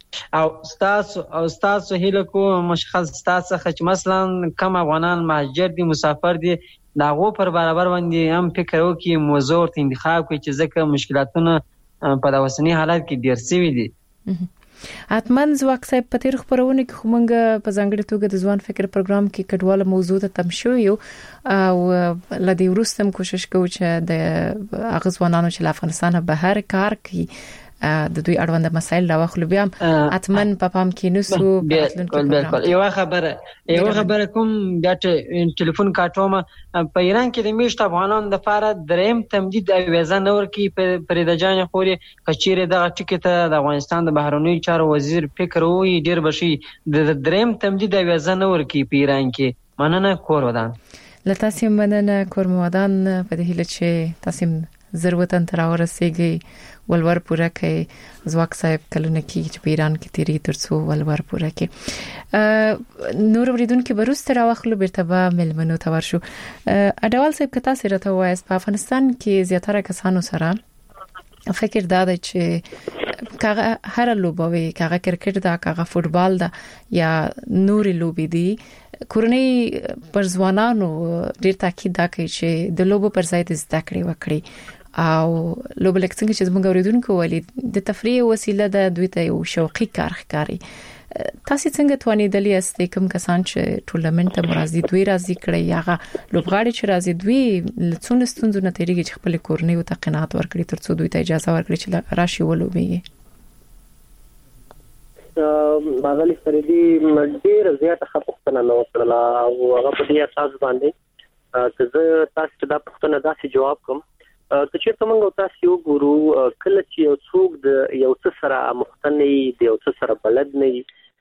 او تاسو هیله کوم مشخص تاسو چې مثلا کم افغانان مهاجر دي مسافر دي داغو پر برابر باندې هم فکر وکړي موضوع ته انتخاب کوي چې ځکه مشکلاتونه په د اوسنی حالت کې ډیر سوي دي. اتمن زواک صاحب په تیر خبرونه کې کومنګ په ځانګړي توګه د ځوان فکر پروګرام کې کډواله موضوع ته تم شو یو او لدی ورستم کوشش کوي چې د اغزوانانو چې افغانستان بهر کار کوي د دوی اړوند مسایل راوخلو بیا اتمن په پام کې نسو بالکل. یو خبره کوم بیا ټلیفون کاټوم په ایران کې د میشت افغانانو لپاره دریم تمدید او ویزه نور کې فرید جان خوري کچيره د ټیکټ د افغانستان د بهرنیو چارو وزیر فکر وی ډیر بشي د دریم تمدید او ویزه نور کې په ایران کې. مننه کورودان. لتاسو مننه کورمودان په دې هله چې تاسو ضرورتن تر ورسېږي ولور پورا کوي. زواک صاحب کلونه کې چې په ایران کې تیری ترڅو ولور پورا کوي. نور وریدونکو بروست راوخلو بیرته به ملمنو ته ورشو. اډوال صاحب کتا سره ته وایي په افغانستان کې زیاتره کسانو سره فکر دا دی چې کاغه هر لوبوي کاغه کرکټ دا کاغه فوتبال دا یا نور لوبي دي کورنۍ پر ځوانانو ډیر تاکید دا کوي چې د لوبو پر ځای د زده کړې وکړي او لوبل څنګه چې زموږ اوریدونکو ولې د تفریح وسیله ده دوی ته یو شوقي کار ښکاري. تاسو څنګه توانیدلی است کوم کسان چې ټورنمنت ته مرادي دوی راځي کړی هغه لوبغاړي چې راځي دوی لڅون ستونزو نه تیریږي چې خپل کورنۍ او ته قناعت ورکړي ترڅو دوی ته اجازه ورکړي چې راشي ولوبي. باغلی فریدي ډېر زیاته خپختنه نو کړلا او هغه په دې اساس باندې چې زه تاسو ته پښتنه داسې جواب کوم چې څنګه تاسو یو ګورو کله چې یو څوک د یو څه سره مختنی دی یو څه سره بلد نه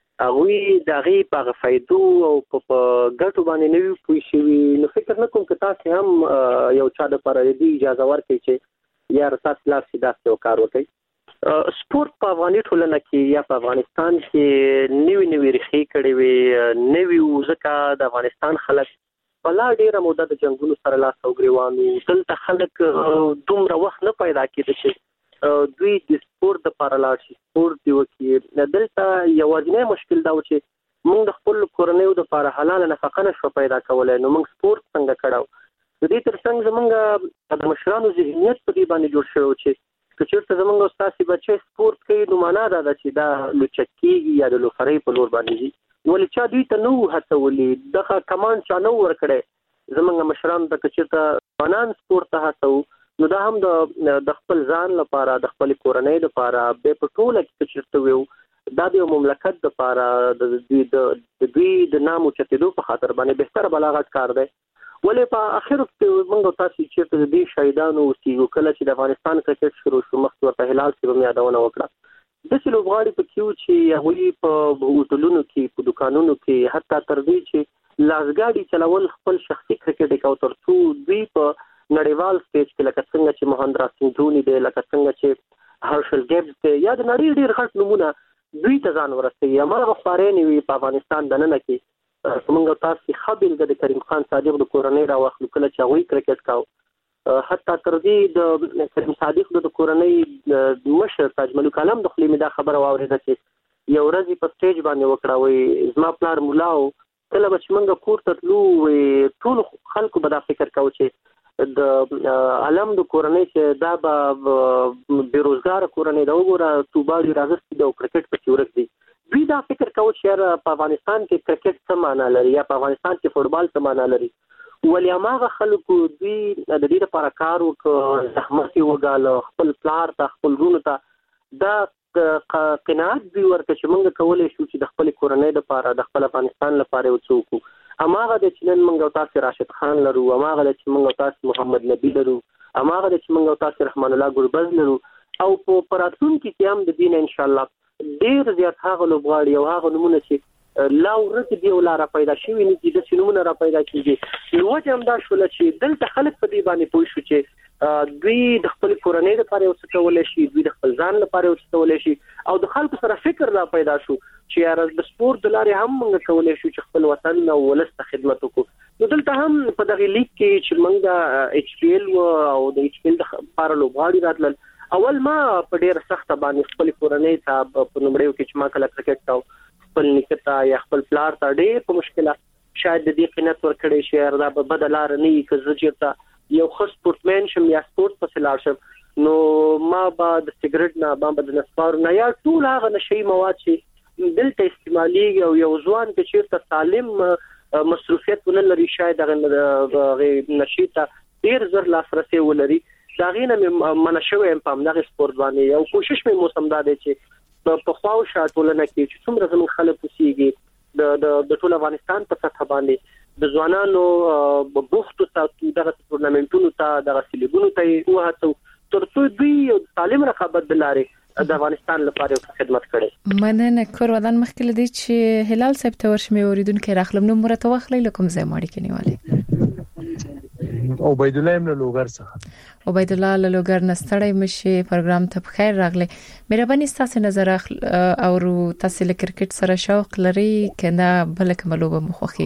هغه د غي په فائدو او په ګټو باندې نه وي پوي شي نو فکر نه کوم چې تاسو هم یو چا د پر دې اجازه ورکړي چې یا تاسو لا سیده یو کار وکړي سپورت په افغاني ټولنه کې یا په افغانستان کې نوې ریښې کړې وي نوې وزکه د افغانستان خلک بلا ډیره موده د جنگونو سره لاس او ګریوانو دلته خلک دومره وخت نه پیدا کېده چې دوی د سپورت لپاره لاړ شي سپورت دی وکړي دلته یوازینی مشکل دا و چې موږ د خپل کورنیو لپاره حلال نفقه نشو پیدا کولای نو موږ سپورت څنګه کړو د دې ترڅنګ زمونږ د مشرانو ذهنیت په دې باندې جوړ شوی چې چېرته زمونږ استاد بچي سپورت کوي نو معنا دا ده چې دا لوچکیږي یا د لوفرۍ په لور باندې ولې چا دوی ته نو هڅولې دغه کمان چا نو ورکړي زمونږ مشران د کچته فنان سپورت ته هڅو نو دا هم د خپل ځان لپاره د خپل کورنۍ لپاره به په ټوله کې چیرته ویو دا د مملکت لپاره د دوی د نامو چتېدو په خاطر باندې بهتر بلاغت کار دی ولې په اخر کې موږ تاسو چیرته د دې شهیدانو اوسېږو کله چې د افغانستان کرکټ شروع شو مخکې ورته هلال کې به یادونه وکړه د څه لوبغاړي په کیو چې هغوی په هوټلونو کې په دکانونو کې حتی تر دې چې لاسګاډي چلول خپل شخصي کرکټ او ترڅو دوی په نړیوال سټیج کې لکه څنګه چې مهندرا سنگھ دھونی دی لکه څنګه چې هرشل ګیبز دی یا د نړۍ ډېر غټ نمونه دوی ته ځان ورسوي هماغه خبرې نه وي په افغانستان دننه کې موږ تاسو خبرګ د کریم خان صادق د کورنۍ را واخلو کله چې هغوی کرکټ کاو حتی تر دې د کریم صادق د کورنۍ مشر تاج ملک عالم د خلیمه دا خبره واورېده چې یو ورځ په سټیج باندې وکړه وي زما پلار مولاو کله به چې موږ کور ته تلو ټول خلکو به دا فکر کوي چې د عالم د کورنۍ چې دا به بیروزګار کورنۍ دا وګوره توباړي راغستې د کرکټ په ورک دي دوی دا فکر کوي چې په افغانستان کې کرکټ څه معنا لري یا په افغانستان کې فوټبال څه معنا لري ولې هغه خلکو دوی د دې لپاره کار وکړ زحمت وګاله خپل پلار ته خپل ورونو ته دا قناعت دوی ورته چې موږ کولای شو چې د خپل کورنۍ لپاره د خپل افغانستان لپاره وڅوکو اماغه د چنن موږ تاسو راشد خان لرو اماغه د چې موږ تاسو محمد نبی لرو اماغه د چې موږ تاسو رحمان الله ګوربز لرو او په پراتون کې هم د دین ان شاء الله ډیر زیات هغه لوبغاړي او هغه نمونه چې لا ورته دی ولاره پیدا شوی نه دي د سينومونه را پیدا کیږي نو وجه هم دا شول چې دلته خلک په دې باندې پوه شو چې دوی د خپل کورنۍ لپاره یو څه کولای شي دوی د خپل ځان لپاره یو څه کولای شي او د خلکو سره فکر را پیدا شو چې یاره د سپورت د لارې هم موږ کولای شو چې خپل وطن او ولس ته خدمت وکړو نو دلته هم په دغه لیګ کې چې موږ ایچ پی ایل او د ایچ پی ایل لپاره لوبغاړي راتلل اول ما په ډیر سخت باندې خپل کورنۍ ته په نومړیو کې چې ما کله کرکټ کاو خپل نکتا یا خپل پلار ته ډېر په مشکله شاید د دې قناعت ورکړې شي دا به بدلار نه وي که زه چېرته یو ښه سپورټمین شم یا سپورټ پسې لاړ شم نو ما به د سګرټ نه ما به د نسوارو نه یا ټول هغه نشهیي مواد چې دلته استعمالېږي او یو ځوان که چېرته سالم مصروفیت ونه لري شاید هغې نشې ته ډېر زر لاسرسی ولري د هغې نه مې منع شوی یم په همدغې سپورټ باندې او کوشش مې موسم دا دی چې په خواوشا ټولنه کې چې څومره زموږ خلک اوسېږي د ټول افغانستان په سطح باندې د ځوانانو بوختو ته دغه ټورنمنټونو ته دغه سلیګونو ته یې وهڅو تر څو دوی یو سالم رقابت د لارې د افغانستان لپاره خدمت کړي مننه کور ودان مخکې لدی چې هلال صاحب ته ورشمه اوریدونکو راخلم نو مرته واخلې لکم زه ماړي کې نیواله عبید الله ابن لوګر څخه عبید الله لوګر نستړی مشي پروګرام ته بخیر راغلی مهرباني تاسو نظر او تاسو له کرکټ سره شوق لري کنه بل کوم لوبه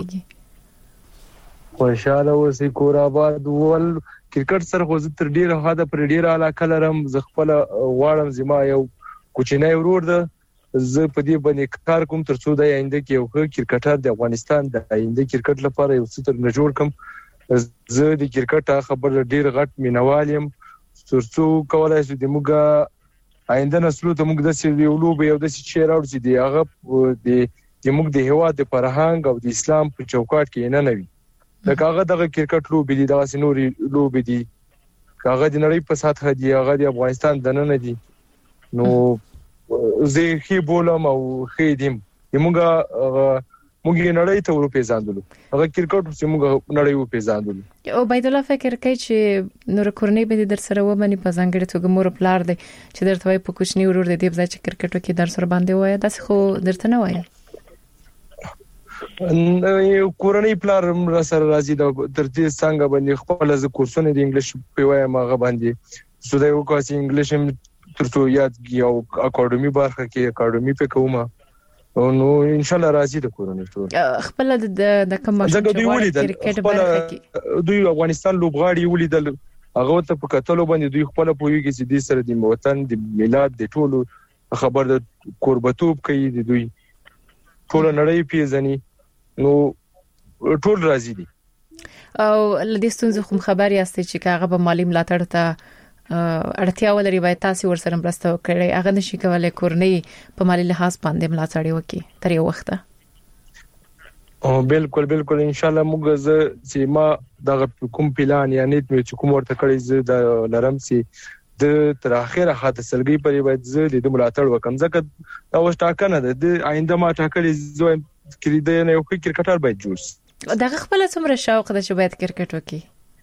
مخوخیږي خوشاله اوسې کور آباد ول کرکټ سره خو تر ډیره هدا پر ډیره علاقه لرم ز خپل غواړم زما یو کوچنی ورور ده زه په دې باندې کار کوم تر څو د آینده کې یو کرکټر د افغانستان د آینده کرکټ لپاره یو څه تر نه جوړ کم زه د کرکټ خبر ډیر غټ مینوال یم ترڅو کولای شو د موږ آینده نسلو ته موږ د سیلولو به یو د شي راوړ چې دی هغه د موږ د هوا د فرهنګ او د اسلام په چوکاټ کې نه نوي دا هغه د کرکټ لوبې دي د سينوري لوبې دي هغه د نړۍ په سطح دی هغه د افغانستان د نن دي نو زه خې بولم او خې دیم موږ نړۍ ته ورو پیژاندلو هغه کرکټ چې موږ نړۍ ورو پیژاندلو او باید الله فکر کوي چې نور کورنۍ به در سره ومني په ځانګړي توګه مور پلار دی چې درته وای په کوچنی ورور دی په ځای چې کرکټ کې در سره باندې وای داسې خو درته نه وای کورنۍ پلار را سره راځي د تر دې څنګه باندې خپل ز کورسونه د انګلیش په وای ما غ باندې سودا یو کاسي انګلیش هم ترڅو یاد یو اکیډمي برخه کې اکیډمي په کومه نو ان شاء الله راځي د کورنۍ ټول خپل د کوم کرکټ برخه کې دوی افغانستان لوبغاړي ولیدل هغه ته په کتلو باندې دوی خپل پویږي چې د سره د وطن د میلاد د ټولو خبر د قربتوب کوي د دوی ټول نړۍ پیژني نو ټول راځي دي او لدې ستونزې خو خبر یاستئ چې هغه به مالی ملاتړ ته اړتیا ولري باید تاسو ورسره مرسته وکړئ هغه نشي کولای کورنۍ په مالی لحاظ باندې ملاتړ وکړي تر یو وخت او بالکل ان شاء الله موږ چې ما دغه کوم پلان یا نیت مې چې کوم ورته کړی زه د لرم سي د تر اخره خاطر سلګي پرې باید زه د ملاتړ وکم ځکه دا وشته کنه د آینده ما ټاکلې زه کړی د یو کرکټر باید جوړ دغه خپل څومره شوق ده چې باید کرکټ وکړي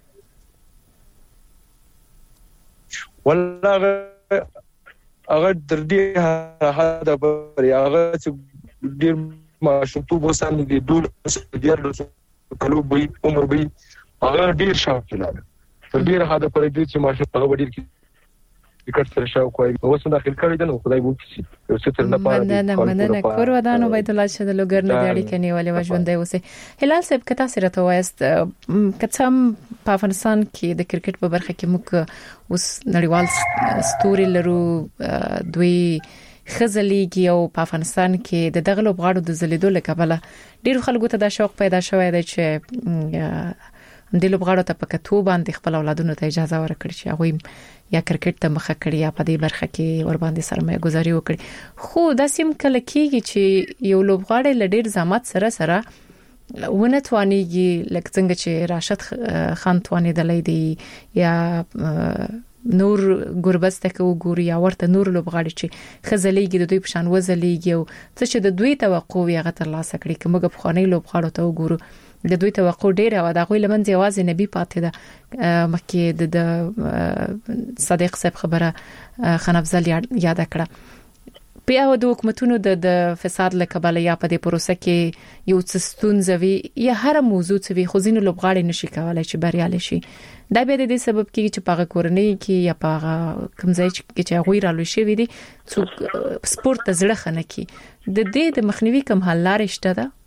والله هغه در دې هدا پر هغه چې ډیر ماشومتوب وسان دي ډیر کلو به عمر به هغه ډیر شوق لري ډیر هدا پر دې چې ماشوم هغه ډیر کرکټ سره شوق کوي اوس داخل کړی دی نو خدای وو چې څه تر نه پاره مننه کور ودان عبید الله چې د لوګر نه دی اړیکې نیولې وژوندې اوسه هلال صاحب کته سره ته وایست کڅم په افغانستان کې د کرکټ په برخه کې موږ اوس نړیوال ستوري لرو دوی خزلېږي او په افغانستان کې د دغه لوبغاړو د زلیدو لپاره ډیر خلکو ته دا شوق پیدا شوی دی چې د لوبغاړو ته په کتو باندې خپل اولادونو ته اجازه ورکړي چې هغه یا کرکټ ته مخه کړی یا په دې برخه کې ور باندې سرمایه گذاري وکړي خو دا سیم کله کېږي چې یو لوبغاړی لډیر زحمت سره ونه توانيږي لکه څنګه چې راشد خان توانیدلې دی یا نور ګوربسته کو ګوري یا ورته نور لوبغاړي چې خزلېږي د دوی په شان وزلېږي او څه چې د دوی توقع یې غتر لاس کړی کومه په خاني لوبغاړو ته وګورو د دوی توقع ډیره و دا غوي لمن یوازې نبی پاتې ده مکه د صدیق صاحب خبره خان افضل یاد کړه په او د حکومتونو د فساد لکبل یا په دې پروسه کې یو څه ستونزوي یا هر موضوع څه وي خو ځینې لوبغاړي نشي کولای چې بریالي شي دا به د دې سبب کېږي چې په کورنۍ کې یا په کوم ځای چې غوي رالو شي وي دي څو سپورت ته زړه خنه کی د دې د مخنیوي کوم حل لارې شته ده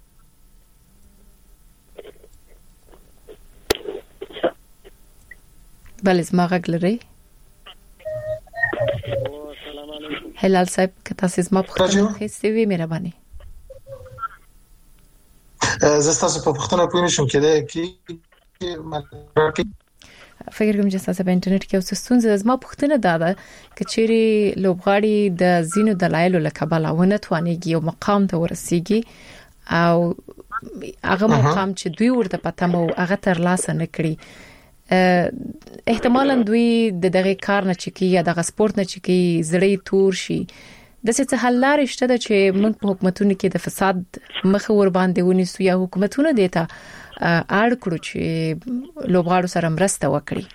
بل زما غږ لري هلال صاحب که تاسو زما پوښتنه هیڅ وی مهرباني زه تاسو په پوښتنه پوه نشم کېده کې فکر کوم چې تاسو په انټرنیټ کې اوس ستونزه زما پوښتنه ده چې چیرې لوبغاړي د زینو دلایلو لکبل ونه توانيږي او مقام ته ورسیږي او هغه مقام چې دوی ورته پته مو هغه تر لاسه نه کړی احتمالاً دوی د دغه کار نه چکی یا د سپورت نه چکی زړې تور شي د څه حل لارې شته چې موږ په حکومتونو کې د فساد مخ ور باندې ونیسو یا حکومتونه دیتا اړ کړو چې لوبغاړو سره مرسته وکړي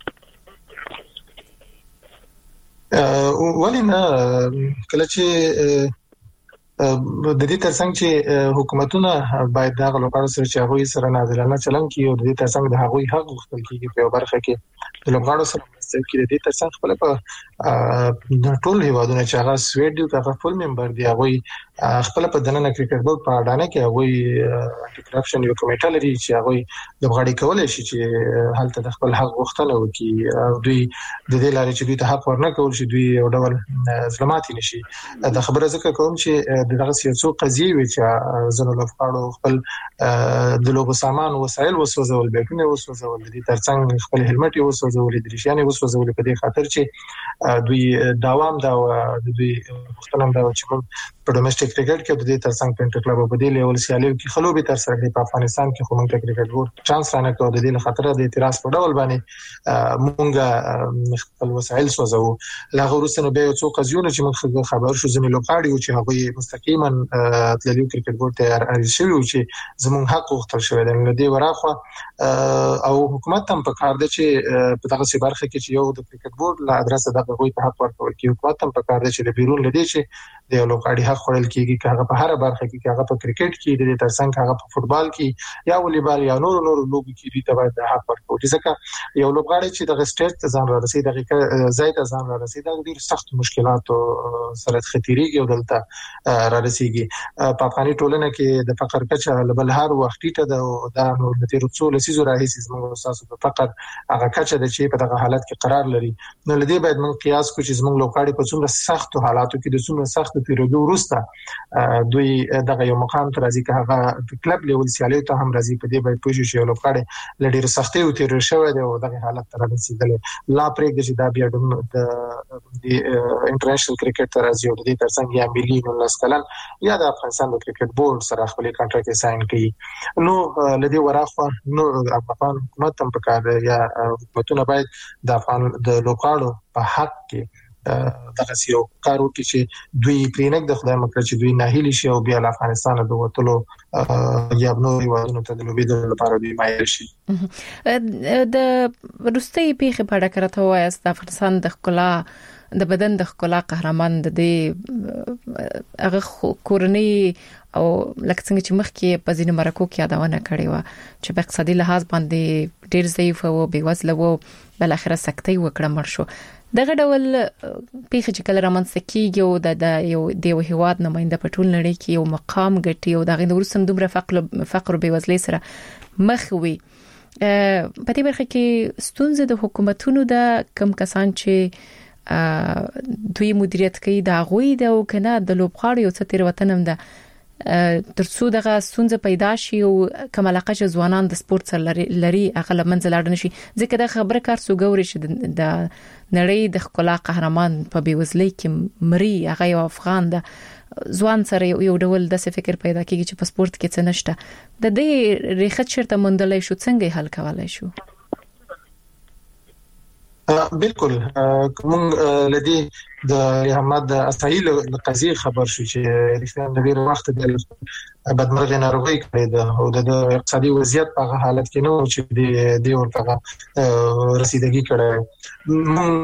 ولینه کله چې د دې ترڅنګ چې حکومتونه باید د لوبغاړو سره چې هغه سره نازلانه چلن کوي او د دې ترڅنګ د هغه حق غوښتل کیږي په برخه کې د لوبغاړو سره مرسته کوي د دې ترڅنګ خپل په ټول هیوادونو چې هغه سویډ دی هغه فول ممبر دی هغه خپل په دننه کرکټ بورډ په اډانه کې هغه انټي کرپشن یو کمیټه لري چې هغه لوبغاړي کولای شي چې حالت د خپل حق غوښتنه وکړي او دوی د دې لارې چې دوی ته حق ورنه کول شي دوی یو ډول ظلمات نشي د خبره ذکر کوم چې دغه سیاسو قضیه وی چې زنه لوبغاړو خپل د لوبو سامان وسایل وسوځول بیٹونه وسوځول دي ترڅنګ خپل هلمټ وسوځول دي شانې سوځول په دې خاطر چې دوی دوام دا د دوی مختلف دا چې په ډومېسټک کرکټ کې د دې ترڅنګ پینټ کلب په دې لیول سیالیو کې خلوبي تر سره په افغانستان کې خو موږ کرکټ بورډ چانس رانه کوي د دې خاطر د اعتراض په ډول باندې موږ خپل وسایل سوځو لا غوښتنه به څو قضیونه چې موږ خبر شو زمي لوکاړي او چې هغه مستقیما تللیو کرکټ بورډ ته ارزي شوی او چې زموږ حق وختل شوی دی نو دې وراخه او حکومت هم په کار دی چې په دغه برخه کې چې یو د کرکټ بورډ لا ادرسه دغه غوي ته حق ورکول کی حکومت هم په کار دی چې د بیرون لدی چې د لوکاړي حق خورل کیږي چې هغه په هر برخه کې هغه په کرکټ کې د ترڅنګ هغه په فوتبال کې یا والیبال یا نور لوبو کې دي ته باید حق ورکول ځکه یو لوبغاړي چې د سټیټ ته ځان رسیدي دغه ځای ته ځان رسیدي دا ډیر سخت مشکلات سره خطرېږي او دلته را رسیږي په افغاني ټولنه کې د فقر کچه لبل هر وخت ته دا نور د تیر څو لسیزو راهیسې زموږ استادو په فقر هغه کچه د چې په دغه حالت کې قرار لري نو لدی باید موږ قیاس کوو چې زموږ لوکاړي په څومره سخت حالاتو کې د څومره سخت پیریډ وروسته دوی دغه یو مقام ته راځي که هغه کلب لیول سیالي ته هم راځي په دې باید پوه شي چې لوکاړي لډیر سختي او تیر شوی دی او دغه حالت ته رسیدلی لا پرېږدي چې دا بیا د انټرنیشنل کرکټ ته راځي او د دې ترڅنګ یا ملي نو لسکلن یا د افغانستان د کرکټ بورډ سره خپل کانټراکټ ساين کړي نو لدی وراخه نو افغان حکومت هم په کار یا حکومتونه باید د افغان د لوکاړو په حق کې دغه یو کارو کې چې دوی پرینګ د خدای مکر چې دوی ناهیلی شي او بیا د افغانستان د وټلو یا نور یوازې ته د لوبیدو لپاره دی مایل شي د روسي پیخه په اړه کرته وایست د افغانستان د ښکلا د بدن د ښکلا قهرمان د دې هغه کورنۍ او لکه څنګه چې مخکې په ځینو مرکو کې یادونه کړې و چې په اقتصادي لحاظ باندې ډېر ضعیف او بیوزله و بل اخره سکتي وکړه مر شو دغه ډول پیخه چې کله رامنځته کیږي او د یو دیو هیواد نماینده په ټول نړۍ کې یو مقام ګټي او دغه ورسم دومره فقر او بیوزلۍ سره مخ وي په دې برخه کې ستونزه د حکومتونو د کم کسان چې دوی مدیریت کوي دا غوي د او کنه د لوبغاړو یو څه تیر وطنم ده ترڅو دغه ستونزه پیدا شي او کوم علاقه چې ځوانان د سپورت سره لري هغه منځ لاړ نشي ځکه د خبره کار سو ګوري چې د نړۍ د ښکلا قهرمان په بیوزلۍ کې مري هغه یو افغان د ځوان سره یو ډول د فکر پیدا کیږي چې په سپورت کې څه نشته د دې ریښت چیرته مندلای شو څنګه حل کولای شو بالکل کوم لدی د احمد اسایل قضیه خبر شو چې رښتیا د ډیر وخت د بدمرغه ناروغي کړې ده او د اقتصادي وضعیت په حالت کې نو چې د ورته رسیدګي کړې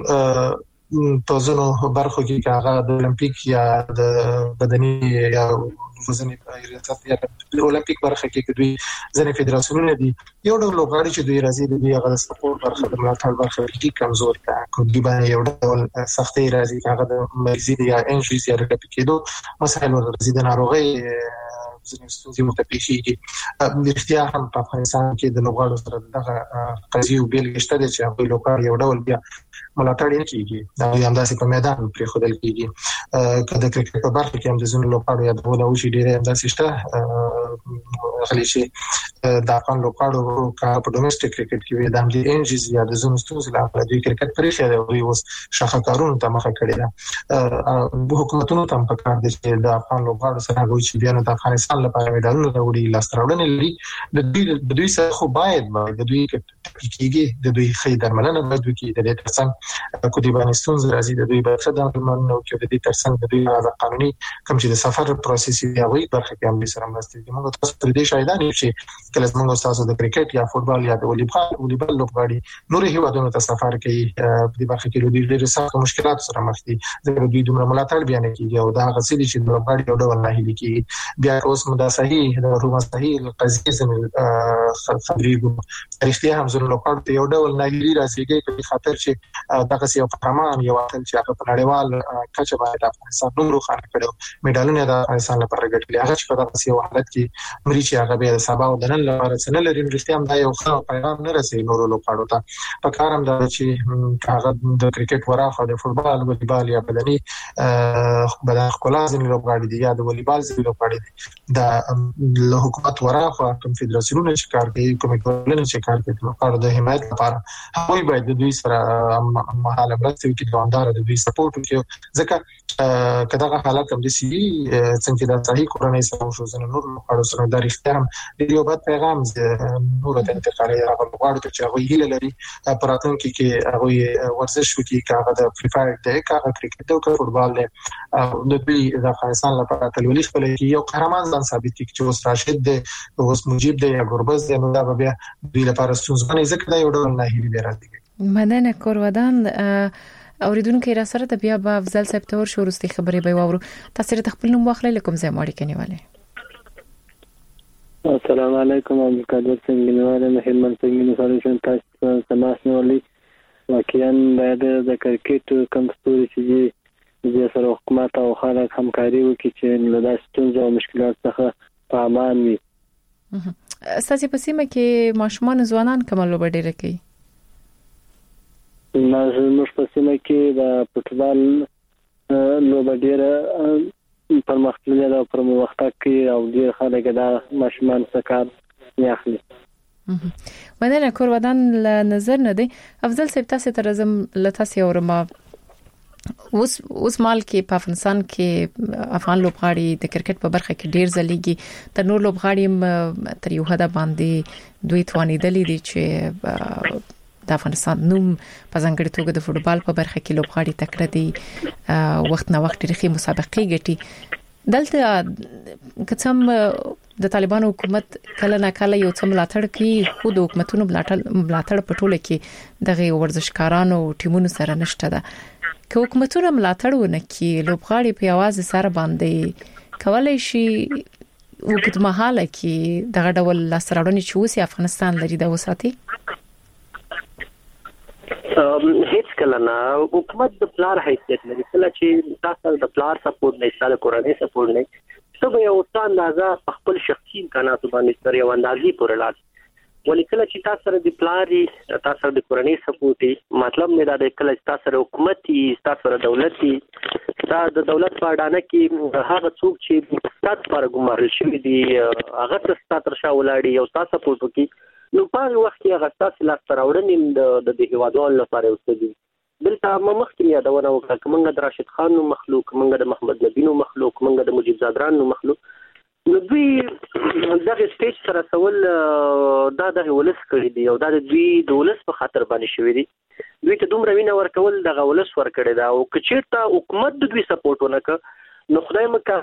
مون په ځینو برخو کې هغه د اولمپیک یا د بدني یا وزن ریاست یا د اولمپیک برخه کې دوی ځنې فدراسیونونه دي یو ډول لوبغاړي چې دوی راځي د هغه د سپورت برخه د ملاتړ برخه کې کمزور ده کوم دی باندې یو ډول سختي راځي هغه د مریضي یا انجریز یا د کېدو مسایل ورته د ناروغي ځینې ستونزې متفقېږي د اختیار هم په افغانستان کې د لوبغاړو سره دغه قضیه بیلګه شته چې هغه لوبغاړي یو ډول بیا ملاتړ یې کیږي دا هم داسې په میدان پرې خودل کیږي کله کرکټ په برخه کې هم د زونو لوبغاړو یا د وداوشي ډیره هم داسې شته غلي شي د افغان لوبغاړو په ډومېسټک کرکټ کې د امدي انجز یا د زونو ستونزې لپاره د کرکټ پرېخه دی او اوس شاخه کارونه ته مخه کړی ده حکومتونو ته په کار دي چې د افغان لوبغاړو سره غوښتي چې بیا د افغانستان لپاره میډالونه راوړي لاستراوړنې لري د دوی سره خو باید د دوی کېږي د دوی خې درملنه باید وکړي د دې ترڅنګ کو دي باندې ستونزې راځي د دوی برخه د درملنه او کې د دې ترڅنګ د دوی د قانوني کوم چې د سفر پروسس دی هغه برخه کې هم سره مرسته کوي موږ تاسو پر دې شاهدان یو چې کله موږ تاسو د کرکټ یا فوتبال یا د والیبال لوبغاړي نور هیوادونو ته سفر کوي په دې برخه کې د ډېر سخت مشکلات سره مخ دي د دوی دومره ملاتړ بیان کیږي او دا غسیل چې د لوبغاړي یو ډول نه هلي کیږي بیا اوس مدا صحیح د روما صحیح قضیه زموږ خبرې رښتیا هم زموږ لوبغاړي یو ډول نه هلي راځي په خاطر چې دغه یو قهرمان یو اتل چې هغه په نړیوال کچه باندې افغانستان نوم روښانه کړو میډالونه د افغانستان لپاره ګټلي هغه چې په دغه یو حالت کې مري چې هغه به سبا او د نن لپاره څه نه لري رښتیا هم دا یو ښه پیغام نه رسي نور لوبغاړو ته په کار هم دا چې هغه د کرکټ وراخه د فوتبال والیبال یا بدني بدن ښکلا ځینې لوبغاړي دي یا د والیبال ځینې لوبغاړي دي د حکومت وراخه کوم فدراسیونونه چې کار کوي کومې ټولنې چې کار کوي لوخړو د حمایت لپاره هغه باید د دوی سره مهاله مرسته وکړي دوامدار د دوی سپورټ وکړي ځکه کداغه حالات هم د سی څنګه د صحیح کورنۍ سره شو زنه نور لوخړو سره د اړتیا هم د یو بل پیغام نور د انتقالي هغه لوخړو چې هغه هیله لري پراتونکو کې هغه ورزش وکړي هغه د فری فایر د هغه کرکټ او فوتبال د دوی د افغانستان لپاره تلولي خپل یو قهرمان ځان ثابت کړي چې اوس راشد دی اوس مجيب دی یا ګوربز دی نو دا بیا دوی لپاره ستونزمن ځکه دا یو ډول نه هیلي به راځي. مننه کورودان اوریدونکو را سره د بیا په افضل صاحب تور شورستي خبرې به وورو تاسو ته خپل نوم واخلئ لکم زه ماړی کنيواله. السلام علیکم عبدالقادر څنګهواله مهربان څنګه نو تاسو سماس نولې واقعا د کرکټ کوم ستوري چې د سره حکومت او خلک همکاري وکړي چې له داسې ستونزو او مشکلاتو څخه په امان وي. ستاسو په سیمه کې ماشومان ځوانان کوم لوبه ډیره کوي؟ موږ په سیمه کې د فوتبال لوبه ډیره پرمختللې ده پر وخت کې او ډیر خلک دا ماشومان سکار یاخلي. مننه کورودان له نظر نه دی افضل صاحب تاسو ته رزم لتاسو اورما اوس مال کې په افغانستان کې افغان لوبغاړي د کرکټ په برخه کې ډیر ځلیږي تر نور لوبغاړي تر یو حد باندې دوی توانیدلې دي چې د افغانستان نوم په ځانګړي توګه د فوتبال په برخه کې لوبغاړي تکړه دي وخت نه وخت ډېرې مسابقې ګټي دلته کڅم د طالبانو حکومت کله نه کله یو څه ملاتړ کوي خو د حکومتونو ملاتړ په ټوله کې دغه ورزشکارانو ټیمونو سره نشته ده که حکومتونه ملاتړ ونه کوي لوبغاړي په आवाज سره باندې کولای شي وکړي مهاله کې دغه ډول لاسراړنې چې اوس افغانستان لري د وساتي هیڅ کله نه حکومت د پلار حیثیت لري کله چې تاسو د پلار سپورټ نه استاله کورنۍ سپورټ نه څه به یو اندازه خپل شخصي امکاناتو باندې سره یو اندازې پورې لاس ولیکل چې تاسو سره د پلاری تاسو د کورنۍ سپورټ مطلب نه دا د کله تاسو سره حکومتي تاسو سره دولتي دا د دولت په اډانه کې هغه څوک چې تاسو پر ګمارل شوی دی هغه تاسو تر شا ولاړی او تاسو سپورټ کوي نو په وخت کې هغه تاسو لا تراوړنې د هیوادوالو لپاره وسدي دلته مخکې یادونه وکړه کومه د راشد خان نو مخلوق کومه د محمد نبی نو مخلوق کومه د مجيب زادران نو مخلوق نو دوی دغه سټیج سره سوال دا د ولس کړی دی او دا د دوی د ولس په خاطر باندې شوی دی دوی ته دومره وینه ورکول دغه ولس ورکړی دا او کچېرته حکومت د دوی سپورټ ونکړ نو خدای مکه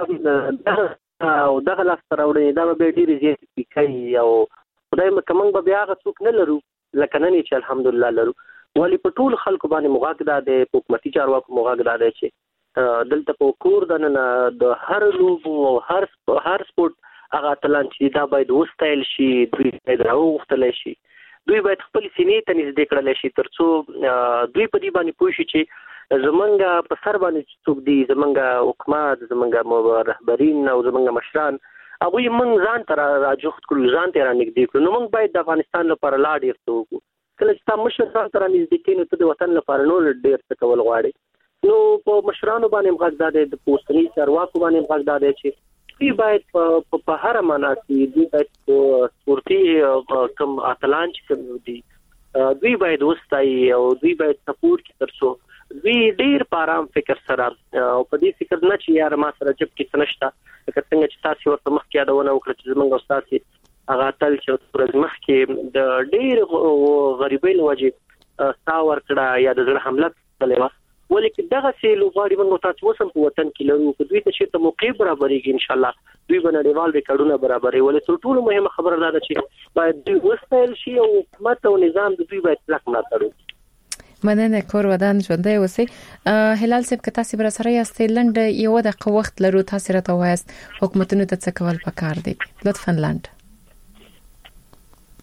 او دغه لاس تراوړي دا به ډیر زیات کوي او خدای مکه موږ به بیا غو څوک نه لرو لکه نن چې الحمدلله لرو ولی په ټول خلکو باندې مغاګدا د حکومتي چارواکو مغاګدا دی چې دلته په کور دنه د هر لوب او هر سپورت هغه تلان چې دا باید وستایل شي دوی باید راوختل شي دوی باید خپل سینې ته نږدې کړل شي ترڅو دوی په دې باندې پوه شي چې زمونږ په سر باندې څوک دی زمونږ حکومت زمونږ رهبرین او زمونږ مشران هغه موږ ځان تر راجوخت کړو ځان تر نږدې کړو نو موږ باید د افغانستان لپاره لا ډیر څه وکړو کله چې تاسو مشر ځان تر نږدې کینو ته د وطن لپاره نو ډیر څه کول غواړي نو په مشرانو باندې مغزاده د پوسټنی چارواکو باندې مغزاده چې دوی باید په هر معنا کې دوی باید سپورتي کم اتلان چې کوم دي دوی باید وستای او دوی باید سپورټ کې ترڅو دوی ډیر پارام فکر سره او په دې فکر نه چې یار ما سره جب کې څنشته لکه څنګه چې تاسو ورته مخ کې یادونه وکړه چې زمونږ استاد هغه تل چې ورځ مخ کې د ډیر غریبۍ لوجه ساور کړه یا د زړه حمله کړې ولیکن دغه سي لوغاړي موږ تاسو وسم په وطن کې لرو په دوی ته چې ته موقع برابرېږي ان شاء الله دوی باندې ریکارډونه برابرې ولې تر ټولو مهمه خبره ده چې باید دوی وسایل شي او حکومت او نظام د دوی باید پلک ملاتړ مننه کور ودان ژوندۍ اوسئ هلال صاحب که تاسو بر سره یاستئ لنډ یو دقیقه وخت لرو تاسو راته وایاست حکومتونو ته څه کول پکار دي لطفا لنډ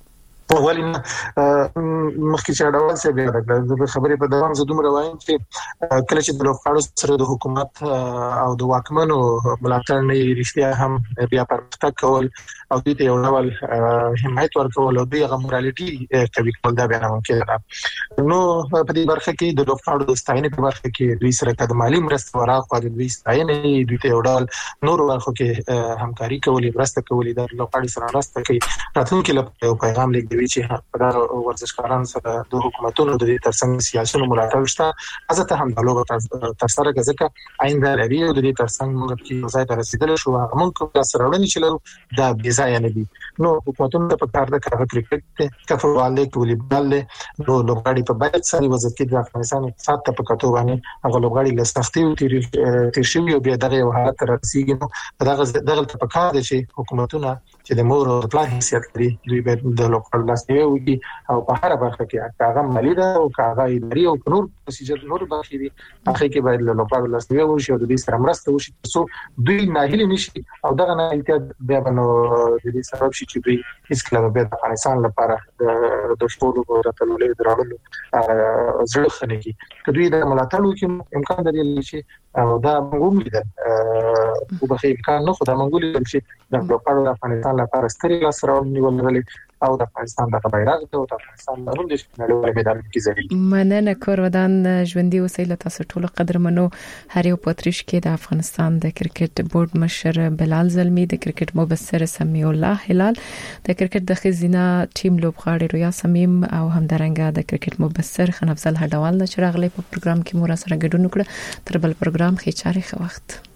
ولینه مخکې چې اډوال څه بیا د خبرې په دوام زه دومره وایم چې کله چې د لوبغاړو سره د حکومت او د واکمنو ملاتړ نه رښتیا هم بیا پرمختګ کول او د یو ډول حمایت ورکول او د غمرالټي کوي کول دا بیا ممکن ده. نو په دې برخه کې د لوبغاړو د ستاینې په برخه کې دوی سره د مالی مرسته ورکړه د دوی ستاینې دوی ته یو ډول نور برخو کې همکاري کولې مرسته کولې د لوبغاړو سره مرسته کوي راتلونکي لپاره یو پیغام لیږي چې په ورزشکارانو سره د حکومتونو د ترڅنګ سیاسيونو ملاتړ شته ازته هم د لوګو تر سره ځکه آینده لري او د ترڅنګ موږ کې ځای ته رسیدل شو موږ په سره ولني چې دا بيځای نه دي. نو حکومتونو په کار د کرکټ ته فوټبال کې والیبال نو لوګاړي په باید سړي وزت کې د افغانستان اقتصاد ته په کتو باندې هغه لوګاړي له سختي او تیر شوی او بیا دغه یو حالت رسیدي. نو دغه په کار دي چې حکومتونه چې د مور او پلان حیثیت لري دوی به د لوکل لاسنیوي وکړي او په هر برخه کې هغه مالی ده او هغه اداري او نور پروسیجر نور برخې دي هغه کې باید له لوکل لاسنیوي وشي او د دې سره مرسته وشي ترڅو دوی ناهیلي نشي او دغه نه احتیاط بیا نو د دې سبب شي چې دوی هیڅ کله به د افغانستان لپاره د شپږو او د تلولې درولو زړه خنګي کدوې د ملاتړ وکړي امکان لري چې دا موږ لیدل او به امکان نه خو دا موږ لیدل چې د لوکل افغانستان لپاره ستري لاسره ونیول او د افغانستان د بیرغ او د افغانستان د نړیوال میدان کې ځای مننه کورودان ژوندۍ وسیله تاسو ټول قدرمنو هر یو پاتریش کې د افغانستان د کرکټ بورډ مشر بلال زلمی د کرکټ مبصر سمیع الله هلال د کرکټ د خزینه ټیم لوبغاړي رویا سمیم او همدارنګه د کرکټ مبصر خن افضل هډوال چې راغلي په پروګرام کې مو را سره ګډون وکړه تر بل پروګرام کې چاري خو وخت